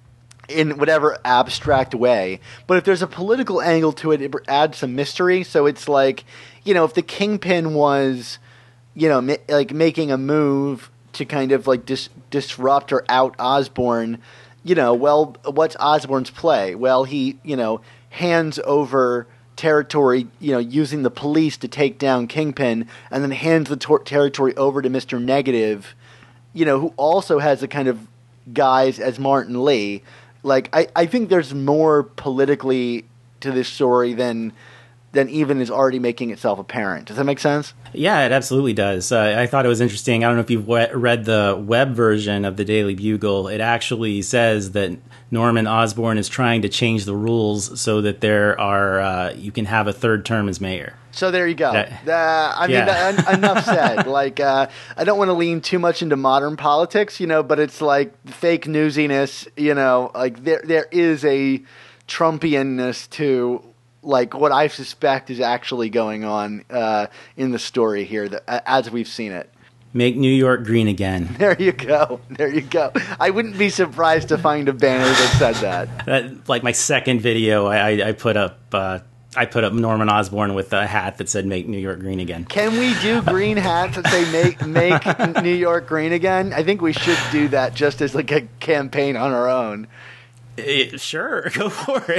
in whatever abstract way. But if there's a political angle to it, it adds some mystery. So it's like, you know, if the Kingpin was, you know, ma- like making a move to kind of, like, dis- disrupt or out Osborn, you know, well, what's Osborn's play? Well, he, you know, hands over territory, you know, using the police to take down Kingpin, and then hands the tor- territory over to Mister Negative, you know, who also has a kind of guise as Martin Lee. Like, I, I think there's more politically to this story than than even is already making itself apparent. Does that make sense? Yeah, it absolutely does. Uh, I thought it was interesting. I don't know if you've we- read the web version of the Daily Bugle. It actually says that Norman Osborn is trying to change the rules so that there are uh, you can have a third term as mayor. So there you go. That, uh, I mean, yeah. that, en- enough said. Like, uh, I don't want to lean too much into modern politics, you know, but it's like fake newsiness, you know, like there there is a Trumpianness to like what I suspect is actually going on uh, in the story here, that, as we've seen it. Make New York green again. There you go. There you go. I wouldn't be surprised to find a banner that said that. That like my second video, I, I, I put up. Uh, I put up Norman Osborn with a hat that said "Make New York green again." Can we do green hats that say "Make Make New York green again"? I think we should do that just as like a campaign on our own. It, sure, go for it.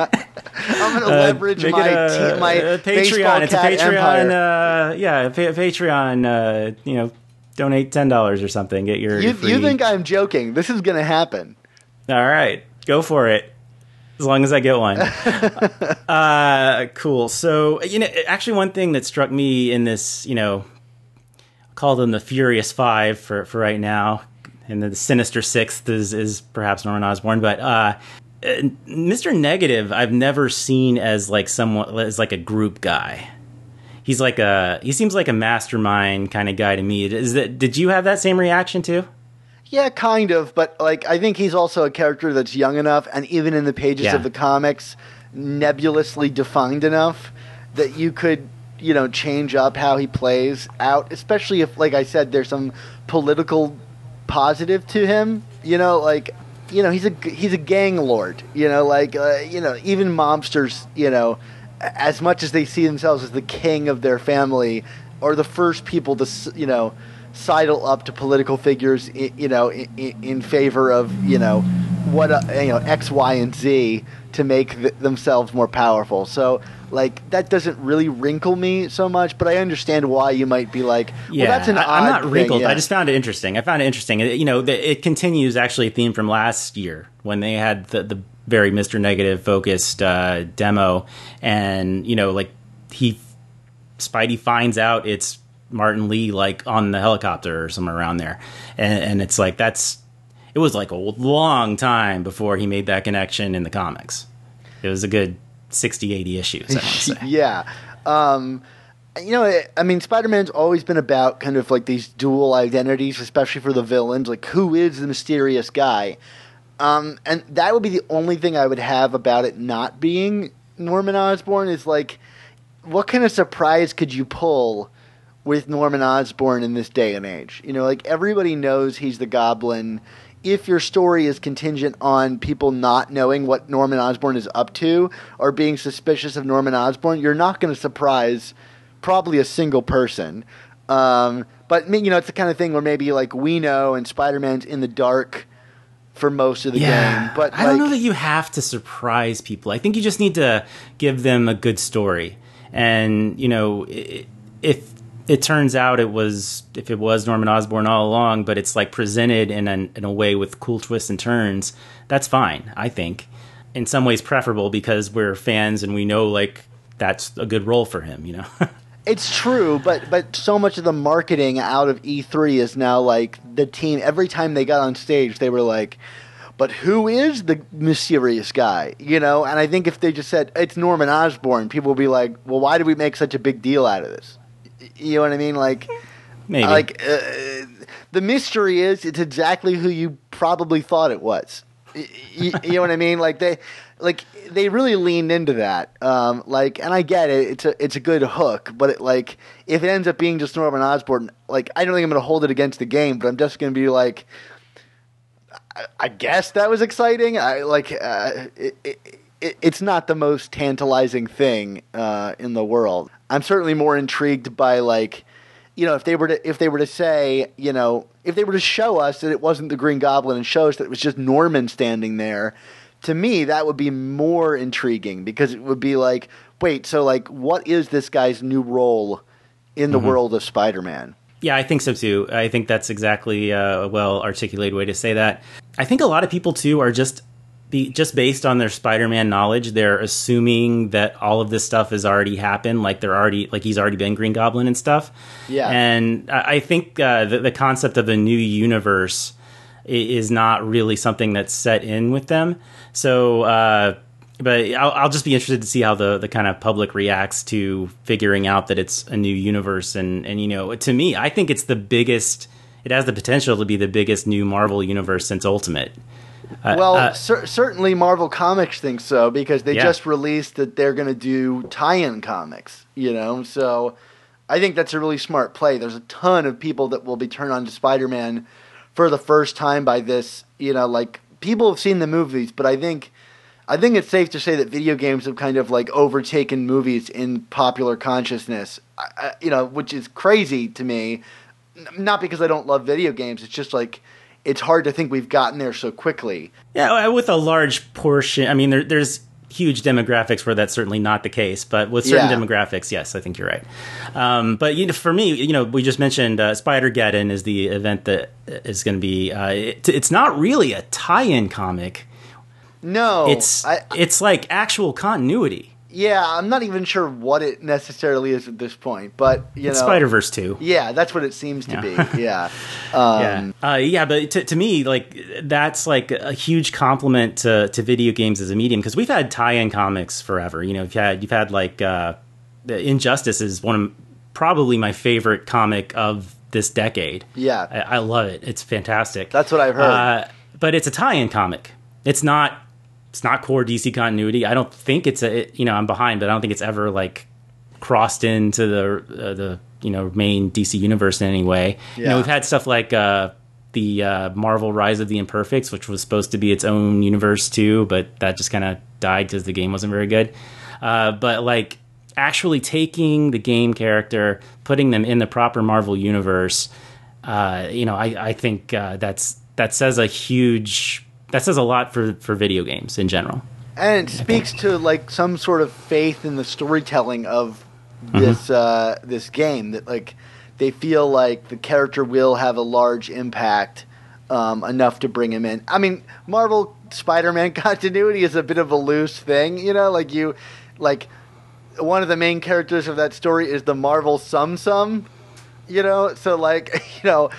I'm going to leverage uh, my a, te- my a Patreon. baseball It's a cat Patreon. empire. Uh, yeah, a pa- Patreon. Uh, you know, donate ten dollars or something. Get your. You, your free... you think I'm joking? This is going to happen. All right, go for it. As long as I get one. uh, cool. So, you know, actually, one thing that struck me in this, you know, I'll call them the Furious Five for for right now. And the Sinister Sixth is, is perhaps Norman Osborn, but uh, Mister Negative, I've never seen as like someone as like a group guy. He's like a he seems like a mastermind kind of guy to me. Is that did you have that same reaction too? Yeah, kind of, but like I think he's also a character that's young enough, and even in the pages yeah. of the comics, nebulously defined enough that you could, you know, change up how he plays out, especially if, like I said, there's some political positive to him, you know, like, you know, he's a he's a gang lord, you know, like, uh, you know, even mobsters, you know, as much as they see themselves as the king of their family, are the first people to, you know, sidle up to political figures, you know, in, in favor of, you know, what, uh, you know, X, Y, and Z to make th- themselves more powerful. So, like, that doesn't really wrinkle me so much, but I understand why you might be like, well, yeah, that's an I, odd I'm not thing, wrinkled. yeah. I just found it interesting. I found it interesting. You know, the, it continues actually a theme from last year when they had the, the very Mister Negative focused uh, demo, and you know, like he Spidey finds out it's Martin Lee like on the helicopter or somewhere around there, and, and it's like that's it was like a long time before he made that connection in the comics. It was a good sixty, eighty issues, I want to say. Yeah. Um, you know, I mean, Spider-Man's always been about kind of like these dual identities, especially for the villains. Like, who is the mysterious guy? Um, and that would be the only thing I would have about it not being Norman Osborn is like, what kind of surprise could you pull with Norman Osborn in this day and age? You know, like everybody knows he's the Goblin. If your story is contingent on people not knowing what Norman Osborn is up to or being suspicious of Norman Osborn, you're not going to surprise probably a single person. Um, but, you know, it's the kind of thing where maybe like we know and Spider-Man's in the dark for most of the yeah, game. But I don't like, know that you have to surprise people. I think you just need to give them a good story. And, you know, if it turns out it was, if it was Norman Osborn all along, but it's like presented in, an, in a way with cool twists and turns, that's fine, I think. In some ways preferable because we're fans and we know like that's a good role for him, you know? It's true, but but so much of the marketing out of E three is now like the team, every time they got on stage, they were like, but who is the mysterious guy? You know, and I think if they just said, it's Norman Osborn, people would be like, well, why did we make such a big deal out of this? You know what I mean? Like, maybe. Like, uh, the mystery is it's exactly who you probably thought it was. You, you know what I mean? Like, they... Like they really leaned into that, um, like, and I get it. It's a it's a good hook, but it, like if it ends up being just Norman Osborn, like I don't think I'm going to hold it against the game, but I'm just going to be like, I, I guess that was exciting. I like uh, it, it, it, it's not the most tantalizing thing uh, in the world. I'm certainly more intrigued by like, you know, if they were to if they were to say, you know, if they were to show us that it wasn't the Green Goblin and show us that it was just Norman standing there. To me, that would be more intriguing because it would be like, wait, so like, what is this guy's new role in the mm-hmm. world of Spider-Man? Yeah, I think so too. I think that's exactly uh, a well-articulated way to say that. I think a lot of people too are just be, just based on their Spider-Man knowledge, they're assuming that all of this stuff has already happened, like they're already like he's already been Green Goblin and stuff. Yeah, and I, I think uh, the, the concept of a new universe is not really something that's set in with them. So, uh, but I'll, I'll just be interested to see how the, the kind of public reacts to figuring out that it's a new universe. And, and, you know, to me, I think it's the biggest, it has the potential to be the biggest new Marvel universe since Ultimate. Uh, well, uh, cer- certainly Marvel Comics thinks so because they yeah. just released that they're going to do tie-in comics, you know, so I think that's a really smart play. There's a ton of people that will be turned on to Spider-Man for the first time by this, you know, like people have seen the movies, but I think I think it's safe to say that video games have kind of like overtaken movies in popular consciousness, I, you know, which is crazy to me. Not because I don't love video games, it's just like it's hard to think we've gotten there so quickly. Yeah, with a large portion. I mean, there, there's huge demographics where that's certainly not the case, but with certain yeah. demographics, yes, I think you're right. Um, but you know, for me, you know, we just mentioned uh, Spider-Geddon is the event that is going to be. Uh, it, it's not really a tie-in comic. No, it's I, it's like actual continuity. Yeah, I'm not even sure what it necessarily is at this point, but you it's know, Spider-Verse two. Yeah, that's what it seems to yeah. be. Yeah, um, yeah, uh, yeah. But to, to me, like that's like a huge compliment to, to video games as a medium because we've had tie-in comics forever. You know, you've had you've had like uh, Injustice is one of probably my favorite comic of this decade. Yeah, I, I love it. It's fantastic. That's what I've heard. Uh, but it's a tie-in comic. It's not. It's not core D C continuity. I don't think it's a. It, you know, I'm behind, but I don't think it's ever like crossed into the uh, the you know main D C universe in any way. Yeah. You know, we've had stuff like uh, the uh, Marvel Rise of the Imperfects, which was supposed to be its own universe too, but that just kind of died because the game wasn't very good. Uh, but like actually taking the game character, putting them in the proper Marvel universe, uh, you know, I, I think uh, that's that says a huge. That says a lot for, for video games in general. And it speaks to like some sort of faith in the storytelling of this mm-hmm. uh, this game that like they feel like the character will have a large impact um, enough to bring him in. I mean, Marvel Spider-Man continuity is a bit of a loose thing, you know, like you, like one of the main characters of that story is the Marvel Sum Sum, you know, so like, you know,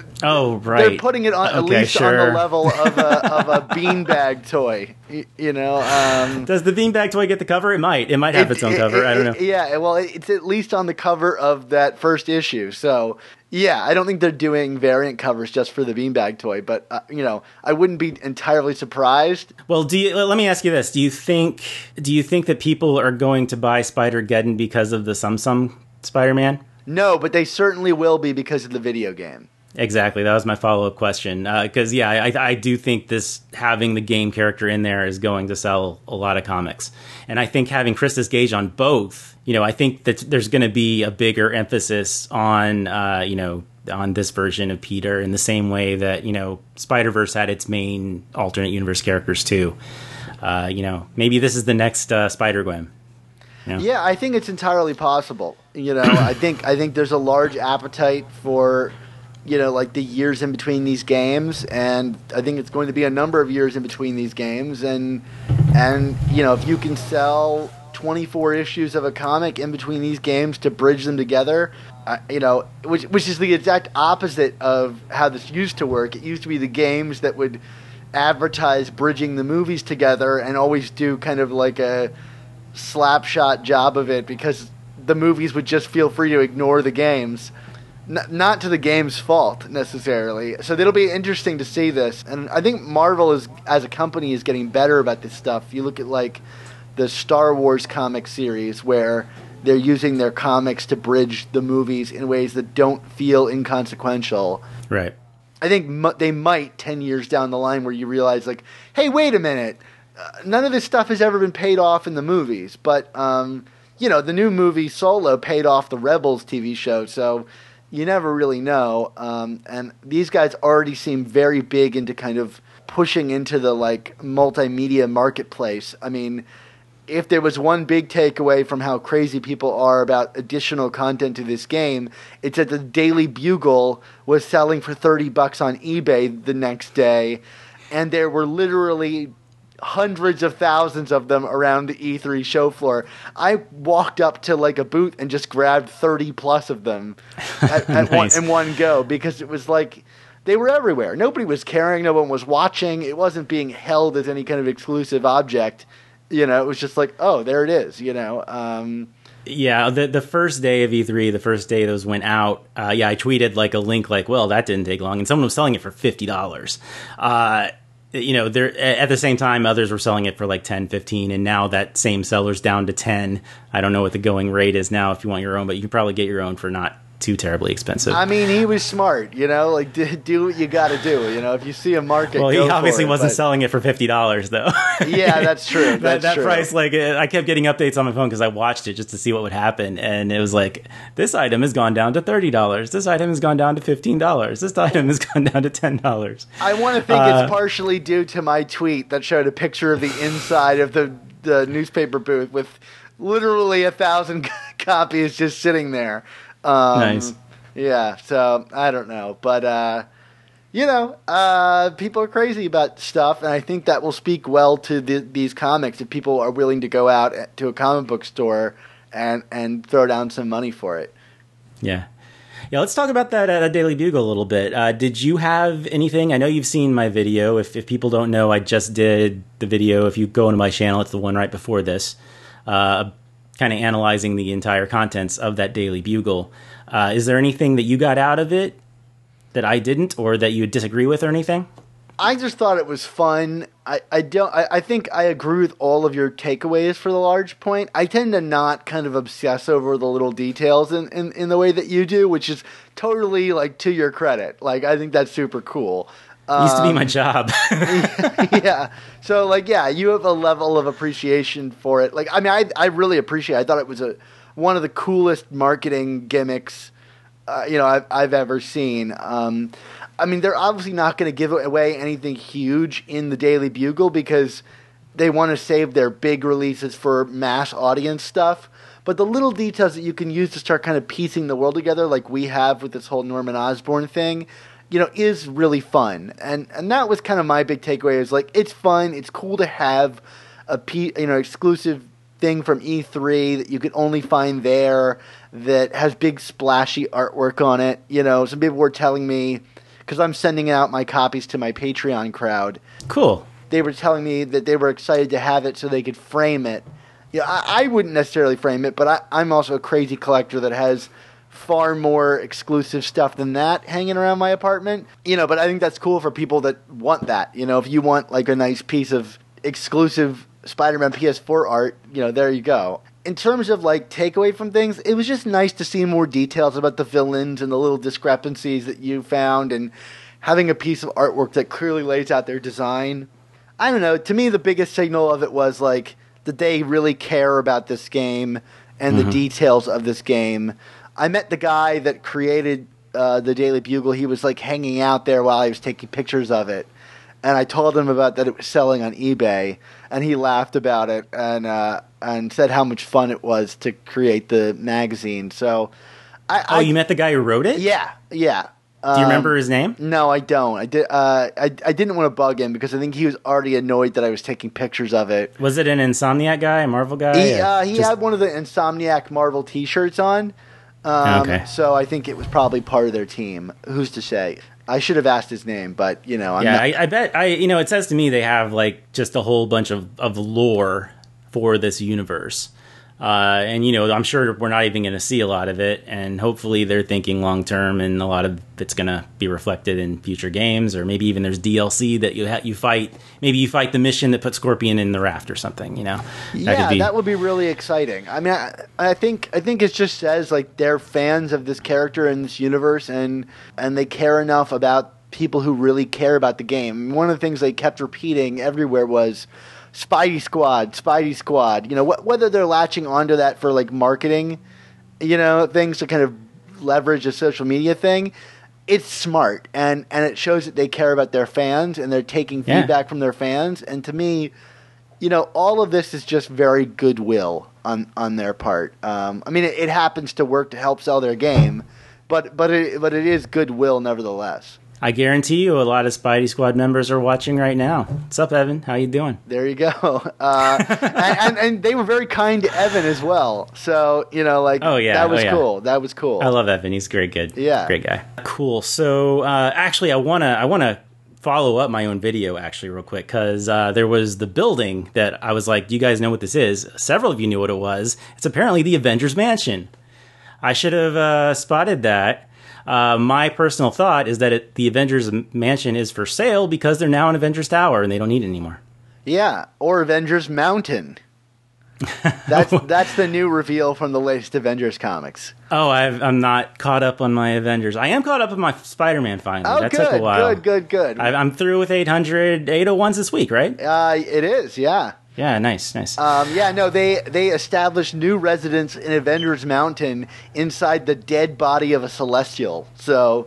oh right, they're putting it on okay, at least sure. on the level of a of a beanbag toy, you, you know. Um, Does the beanbag toy get the cover? It might. It might have it, its own it, cover. It, I don't know. Yeah, well, it's at least on the cover of that first issue, so. Yeah, I don't think they're doing variant covers just for the beanbag toy, but uh, you know, I wouldn't be entirely surprised. Well, do you, let me ask you this: Do you think do you think that people are going to buy Spider-Geddon because of the Sum Sum Spider-Man? No, but they certainly will be because of the video game. Exactly. That was my follow-up question. Because, uh, yeah, I, I do think this having the game character in there is going to sell a lot of comics. And I think having Christus Gage on both, you know, I think that there's going to be a bigger emphasis on, uh, you know, on this version of Peter in the same way that, you know, Spider-Verse had its main alternate universe characters, too. Uh, you know, maybe this is the next uh, Spider-Gwen. You know? Yeah, I think it's entirely possible. You know, I think I think there's a large appetite for... you know, like the years in between these games, and I think it's going to be a number of years in between these games, and and you know, if you can sell twenty-four issues of a comic in between these games to bridge them together, uh, you know, which which is the exact opposite of how this used to work. It used to be the games that would advertise bridging the movies together and always do kind of like a slapshot job of it because the movies would just feel free to ignore the games. N- not to the game's fault necessarily. So it'll be interesting to see this, and I think Marvel is, as a company, is getting better about this stuff. You look at like the Star Wars comic series, where they're using their comics to bridge the movies in ways that don't feel inconsequential. Right. I think m- they might ten years down the line, where you realize, like, hey, wait a minute, uh, none of this stuff has ever been paid off in the movies, but um, you know, the new movie Solo paid off the Rebels T V show, so. You never really know, um, and these guys already seem very big into kind of pushing into the like multimedia marketplace. I mean, if there was one big takeaway from how crazy people are about additional content to this game, it's that the Daily Bugle was selling for thirty bucks on eBay the next day, and there were literally hundreds of thousands of them around the E three show floor. I walked up to like a booth and just grabbed thirty plus of them at, at Nice. one, in one go, because it was like they were everywhere. Nobody was caring. No one was watching. It wasn't being held as any kind of exclusive object. You know, it was just like, oh, there it is, you know. Um, Yeah, the the first day of E three, the first day those went out, uh, yeah, I tweeted like a link like, well, that didn't take long, and someone was selling it for fifty dollars. Uh You know, there at the same time, others were selling it for like ten, fifteen, and now that same seller's down to ten. I don't know what the going rate is now if you want your own, but you can probably get your own for not too terribly expensive. I mean, he was smart, you know, like do, do what you got to do. You know, if you see a market, well, he go obviously for it, wasn't but- selling it for fifty dollars, though. Yeah, that's true. that That's that true. price, like, uh, I kept getting updates on my phone because I watched it just to see what would happen, and it was like, this item has gone down to thirty dollars. This item has gone down to fifteen dollars. This item has gone down to ten dollars. I want to think Uh, it's partially due to my tweet that showed a picture of the inside of the, the newspaper booth with literally a thousand copies just sitting there. Um, Nice. Yeah, so I don't know. But, uh, you know, uh, people are crazy about stuff, and I think that will speak well to the, these comics if people are willing to go out to a comic book store and, and throw down some money for it. Yeah. Yeah, let's talk about that uh, Daily Bugle a little bit. Uh, did you have anything? I know you've seen my video. If if people don't know, I just did the video. If you go into my channel, it's the one right before this, uh, kind of analyzing the entire contents of that Daily Bugle. Uh, is there anything that you got out of it that I didn't, or that you disagree with, or anything? I just thought it was fun. I, I don't. I, I think I agree with all of your takeaways for the large point. I tend to not kind of obsess over the little details in, in, in the way that you do, which is totally like to your credit. Like I think that's super cool. It used to be Um, my job. yeah. So like yeah, you have a level of appreciation for it. Like I mean, I I really appreciate it. I thought it was a one of the coolest marketing gimmicks uh, you know I've I've ever seen. Um, I mean, they're obviously not going to give away anything huge in the Daily Bugle because they want to save their big releases for mass audience stuff. But the little details that you can use to start kind of piecing the world together, like we have with this whole Norman Osborn thing, you know, is really fun. And and that was kind of my big takeaway. Is like, it's fun. It's cool to have a P, you know, exclusive thing from E three that you could only find there that has big splashy artwork on it. You know, some people were telling me, because I'm sending out my copies to my Patreon crowd. Cool. They were telling me that they were excited to have it so they could frame it. Yeah, I, I wouldn't necessarily frame it, but I, I'm also a crazy collector that has far more exclusive stuff than that hanging around my apartment. You know, but I think that's cool for people that want that. You know, if you want like a nice piece of exclusive Spider-Man P S four art, you know, there you go. In terms of like takeaway from things, it was just nice to see more details about the villains and the little discrepancies that you found, and having a piece of artwork that clearly lays out their design. I don't know. To me, the biggest signal of it was like that they really care about this game and mm-hmm. the details of this game. I met the guy that created uh, the Daily Bugle. He was like hanging out there while I was taking pictures of it. And I told him about that it was selling on eBay, and he laughed about it and uh, and said how much fun it was to create the magazine. So, I, oh, I, you met the guy who wrote it? Yeah, yeah. Do you remember his name? No, I don't. I did. Uh, I I didn't want to bug him because I think he was already annoyed that I was taking pictures of it. Was it an Insomniac guy, a Marvel guy? He uh, he just... had one of the Insomniac Marvel T-shirts on. Um, okay. So I think it was probably part of their team. Who's to say? I should have asked his name, but you know, I'm yeah, not... I, I bet. I you know, it says to me they have like just a whole bunch of of lore for this universe. Uh, and, you know, I'm sure we're not even going to see a lot of it, and hopefully they're thinking long term, and a lot of it's going to be reflected in future games, or maybe even there's D L C that you ha- you fight. Maybe you fight the mission that puts Scorpion in the raft or something. You know, yeah, that, could be... that would be really exciting. I mean, I, I think I think it just says like they're fans of this character in this universe, and and they care enough about people who really care about the game. One of the things they kept repeating everywhere was Spidey Squad, Spidey Squad. You know, wh- whether they're latching onto that for like marketing, you know, things to kind of leverage a social media thing, it's smart, and and it shows that they care about their fans and they're taking yeah. feedback from their fans. And to me, you know, all of this is just very goodwill on on their part. Um, I mean, it, it happens to work to help sell their game, but but it but it is goodwill nevertheless. I guarantee you a lot of Spidey Squad members are watching right now. What's up, Evan? How you doing? There you go. Uh, and, and, and they were very kind to Evan as well. So, you know, like, oh, yeah. that was oh, yeah. cool. That was cool. I love Evan. He's great good. Yeah. Great guy. Cool. So, uh, actually, I want to I want to follow up my own video, actually, real quick, because uh, there was the building that I was like, do you guys know what this is? Several of you knew what it was. It's apparently the Avengers Mansion. I should have uh, spotted that. Uh, my personal thought is that it, the Avengers Mansion is for sale because they're now in Avengers Tower and they don't need it anymore. Yeah, or Avengers Mountain. That's that's the new reveal from the latest Avengers comics. Oh, I've, I'm not caught up on my Avengers. I am caught up on my Spider-Man finally. Oh, that good, took a while. good, good, good. I, I'm through with eight hundred, eight oh ones this week, right? Uh, it is, yeah. Yeah, nice, nice. Um, yeah, no, they they established new residents in Avengers Mountain inside the dead body of a Celestial. So,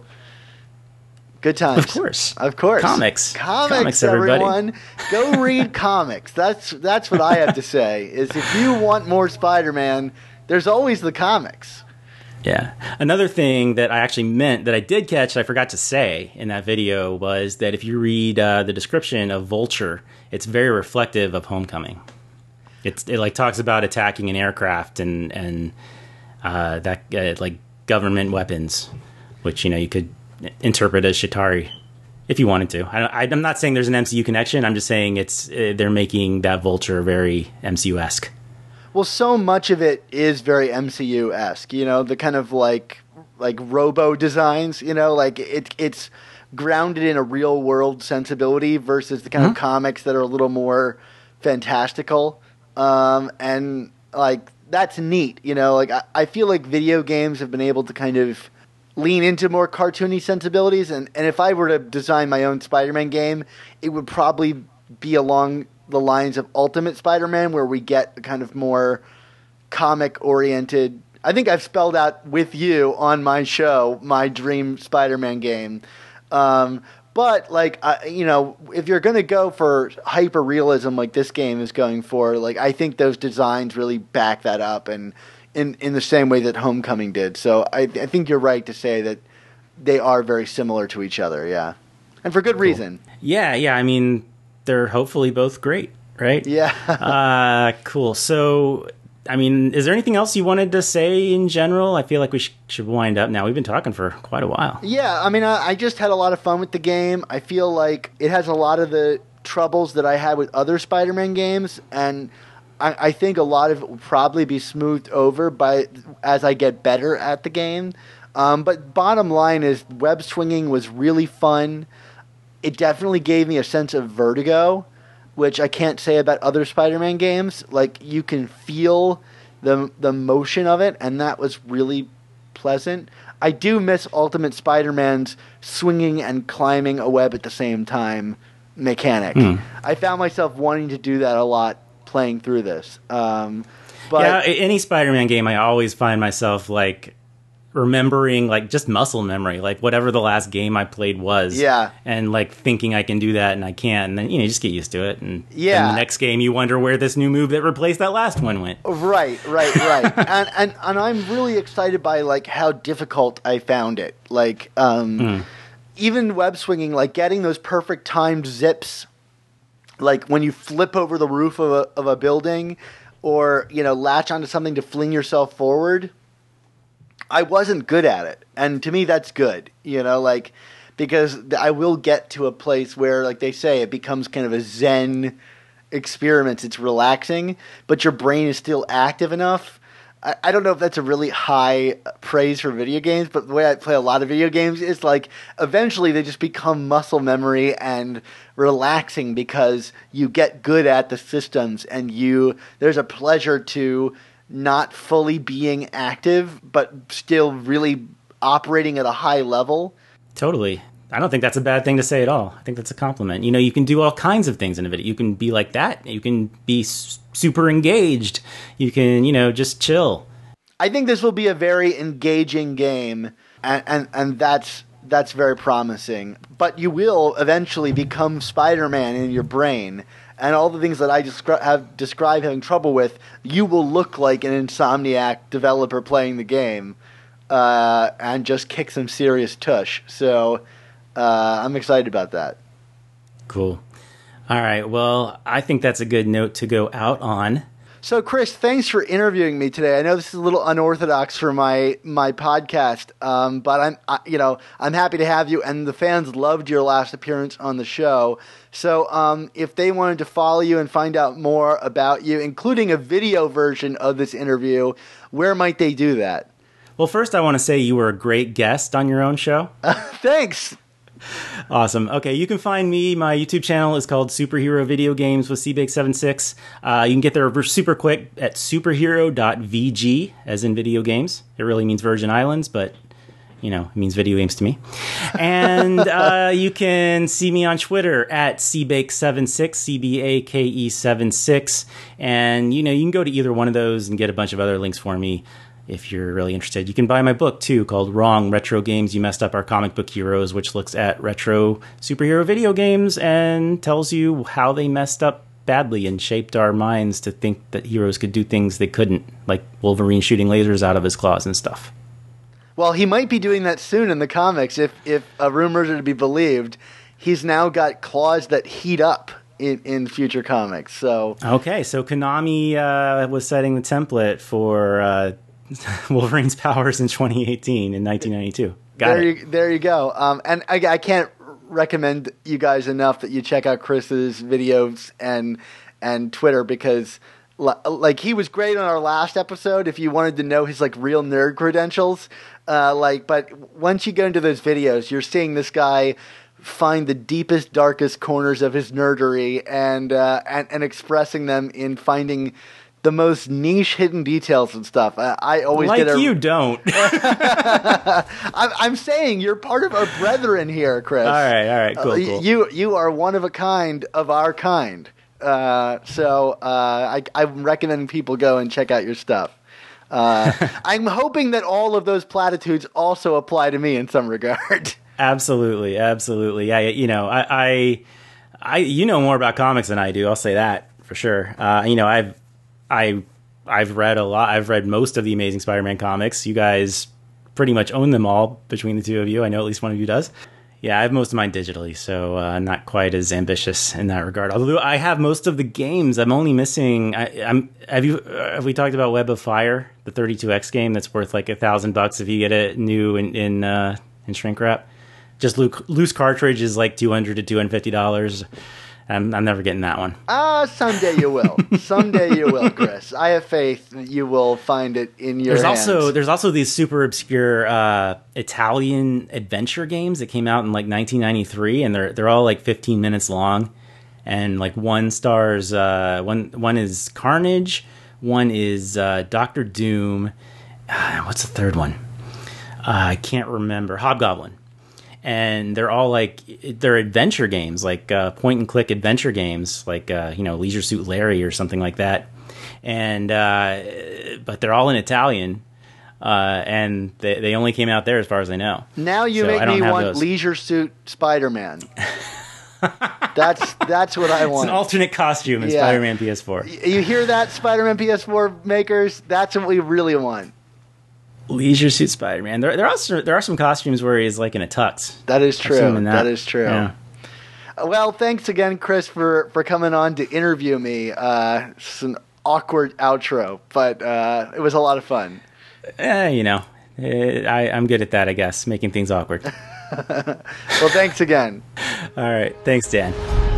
good times. Of course, of course. Comics, comics, comics everyone. Go read comics. That's that's what I have to say. Is if you want more Spider-Man, there's always the comics. Yeah. Another thing that I actually meant that I did catch that I forgot to say in that video was that if you read uh, the description of Vulture, it's very reflective of Homecoming. It's it like talks about attacking an aircraft and and uh, that uh, like government weapons, which you know you could interpret as Chitauri if you wanted to. I, I'm not saying there's an M C U connection. I'm just saying it's uh, they're making that Vulture very M C U-esque. Well, so much of it is very M C U-esque, you know, the kind of like like robo designs, you know, like it it's grounded in a real world sensibility versus the kind mm-hmm. of comics that are a little more fantastical. Um, and like that's neat, you know, like I, I feel like video games have been able to kind of lean into more cartoony sensibilities. And, and if I were to design my own Spider-Man game, it would probably be along the lines of Ultimate Spider-Man, where we get kind of more comic-oriented. I think I've spelled out with you on my show my dream Spider-Man game. Um, but like, I, you know, if you're going to go for hyper realism like this game is going for, like I think those designs really back that up, and in in the same way that Homecoming did. So I, I think you're right to say that they are very similar to each other, yeah. And for good Cool. reason. Yeah, yeah. I mean, they're hopefully both great, right? Yeah. uh, cool. So, I mean, is there anything else you wanted to say in general? I feel like we sh- should wind up now. We've been talking for quite a while. Yeah, I mean, I, I just had a lot of fun with the game. I feel like it has a lot of the troubles that I had with other Spider-Man games, and I, I think a lot of it will probably be smoothed over by as I get better at the game. Um, but bottom line is, web swinging was really fun. It definitely gave me a sense of vertigo, which I can't say about other Spider-Man games. Like, you can feel the the motion of it, and that was really pleasant. I do miss Ultimate Spider-Man's swinging and climbing a web at the same time mechanic. Mm. I found myself wanting to do that a lot playing through this. Um, but yeah, a- any Spider-Man game, I always find myself, like, remembering, like, just muscle memory, like whatever the last game I played was. Yeah. And, like, thinking I can do that and I can't. And then, you know, you just get used to it. And Yeah. then the next game, you wonder where this new move that replaced that last one went. Right, right, right. and, and and I'm really excited by, like, how difficult I found it. Like, um, Mm. even web swinging, like getting those perfect timed zips, like when you flip over the roof of a, of a building, or, you know, latch onto something to fling yourself forward. I wasn't good at it, and to me that's good, you know, like, because I will get to a place where, like they say, it becomes kind of a Zen experiment. It's relaxing, but your brain is still active enough. I, I don't know if that's a really high praise for video games, but the way I play a lot of video games is, like, eventually they just become muscle memory and relaxing because you get good at the systems, and you there's a pleasure to not fully being active, but still really operating at a high level. Totally. I don't think that's a bad thing to say at all. I think that's a compliment. You know, you can do all kinds of things in a video. You can be like that. You can be s- super engaged. You can, you know, just chill. I think this will be a very engaging game, and, and, and that's that's very promising. But you will eventually become Spider-Man in your brain, and all the things that I descri- have described having trouble with, you will look like an Insomniac developer playing the game, uh, and just kick some serious tush. So uh, I'm excited about that. Cool. All right. Well, I think that's a good note to go out on. So, Chris, thanks for interviewing me today. I know this is a little unorthodox for my my podcast, um, but I'm I, you know I'm happy to have you. And the fans loved your last appearance on the show. So, um, if they wanted to follow you and find out more about you, including a video version of this interview, where might they do that? Well, first, I want to say you were a great guest on your own show. Thanks. Awesome. Okay, you can find me. My YouTube channel is called Superhero Video Games with C Bake seventy-six. Uh, you can get there super quick at superhero dot v g, as in video games. It really means Virgin Islands, but, you know, it means video games to me. And uh, you can see me on Twitter at C Bake seventy-six, C B A K E seventy-six. And, you know, you can go to either one of those and get a bunch of other links for me if you're really interested. You can buy my book, too, called Wrong, Retro Games You Messed Up Our Comic Book Heroes, which looks at retro superhero video games and tells you how they messed up badly and shaped our minds to think that heroes could do things they couldn't, like Wolverine shooting lasers out of his claws and stuff. Well, he might be doing that soon in the comics, if, if uh, rumors are to be believed. He's now got claws that heat up in, in future comics, so... Okay, so Konami uh, was setting the template for... Uh, Wolverine's powers in twenty eighteen in nineteen ninety-two. Got there it. You, there you go. Um, and I, I can't recommend you guys enough that you check out Chris's videos and and Twitter, because like he was great on our last episode if you wanted to know his like real nerd credentials. Uh, like, but once you go into those videos, you're seeing this guy find the deepest, darkest corners of his nerdery and uh, and, and expressing them in finding the most niche hidden details and stuff. I, I always like get a, you don't. I'm, I'm saying you're part of our brethren here, Chris. All right, all right, cool, Uh, cool. You you are one of a kind of our kind. Uh, so uh, I, I'm recommending people go and check out your stuff. Uh, I'm hoping that all of those platitudes also apply to me in some regard. Absolutely, absolutely. Yeah, you know, I, I, I, you know more about comics than I do. I'll say that for sure. Uh, you know, I've, I, I've read a lot. I've read most of the Amazing Spider-Man comics. You guys pretty much own them all between the two of you. I know at least one of you does. Yeah, I have most of mine digitally, so uh, not quite as ambitious in that regard. Although I have most of the games, I'm only missing. I, I'm have you have we talked about Web of Fire, the thirty-two X game that's worth like a thousand bucks if you get it new in in, uh, in shrink wrap. Just loose, loose cartridge is like two hundred to two hundred fifty dollars. I'm, I'm never getting that one. Ah, uh, someday you will. Someday you will, Chris. I have faith that you will find it in your there's hands. Also, there's also these super obscure uh, Italian adventure games that came out in like nineteen ninety-three, and they're they're all like fifteen minutes long, and like one stars uh, one one is Carnage, one is uh, Doctor Doom. Uh, what's the third one? Uh, I can't remember. Hobgoblin. And they're all like, they're adventure games, like uh, point and click adventure games, like, uh, you know, Leisure Suit Larry or something like that. And, uh, but they're all in Italian. Uh, and they, they only came out there as far as I know. Now you so make me want those. Leisure Suit Spider-Man. that's that's what I want. It's an alternate costume in yeah. Spider-Man P S four. You hear that, Spider-Man P S four makers? That's what we really want. Leisure Suit Spider-Man. There, there are some, there are some costumes where he's like in a tux. That is true. That. that is true. Yeah. Well, thanks again, Chris, for, for coming on to interview me. Uh, it's an awkward outro, but uh, it was a lot of fun. Eh, you know, eh, I, I'm good at that, I guess, making things awkward. Well, thanks again. All right. Thanks, Dan.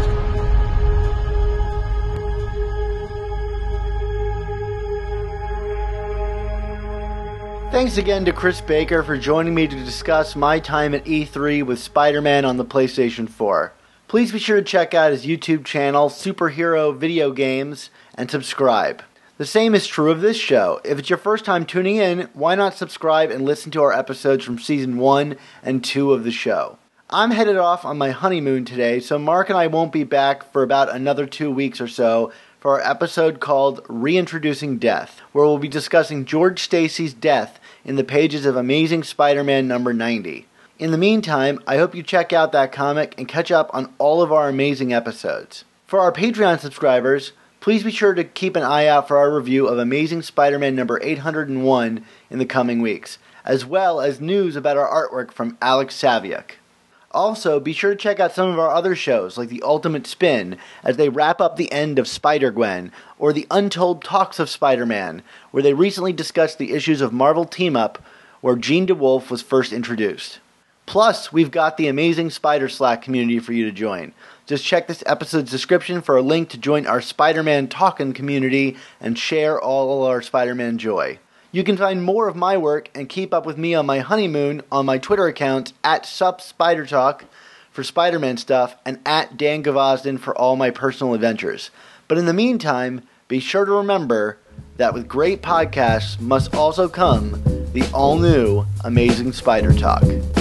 Thanks again to Chris Baker for joining me to discuss my time at E three with Spider-Man on the PlayStation four. Please be sure to check out his YouTube channel, Superhero Video Games, and subscribe. The same is true of this show. If it's your first time tuning in, why not subscribe and listen to our episodes from Season one and two of the show. I'm headed off on my honeymoon today, so Mark and I won't be back for about another two weeks or so for our episode called Reintroducing Death, where we'll be discussing George Stacy's death in the pages of Amazing Spider-Man number ninety. In the meantime, I hope you check out that comic and catch up on all of our amazing episodes. For our Patreon subscribers, please be sure to keep an eye out for our review of Amazing Spider-Man number eight hundred one in the coming weeks, as well as news about our artwork from Alex Saviuk. Also, be sure to check out some of our other shows, like The Ultimate Spin, as they wrap up the end of Spider-Gwen, or The Untold Talks of Spider-Man, where they recently discussed the issues of Marvel Team-Up, where Jean DeWolf was first introduced. Plus, we've got the amazing Spider Slack community for you to join. Just check this episode's description for a link to join our Spider-Man Talkin' community and share all our Spider-Man joy. You can find more of my work and keep up with me on my honeymoon on my Twitter account at SupSpiderTalk for Spider-Man stuff and at Dan Gvozden for all my personal adventures. But in the meantime, be sure to remember that with great podcasts must also come the all-new Amazing Spider Talk.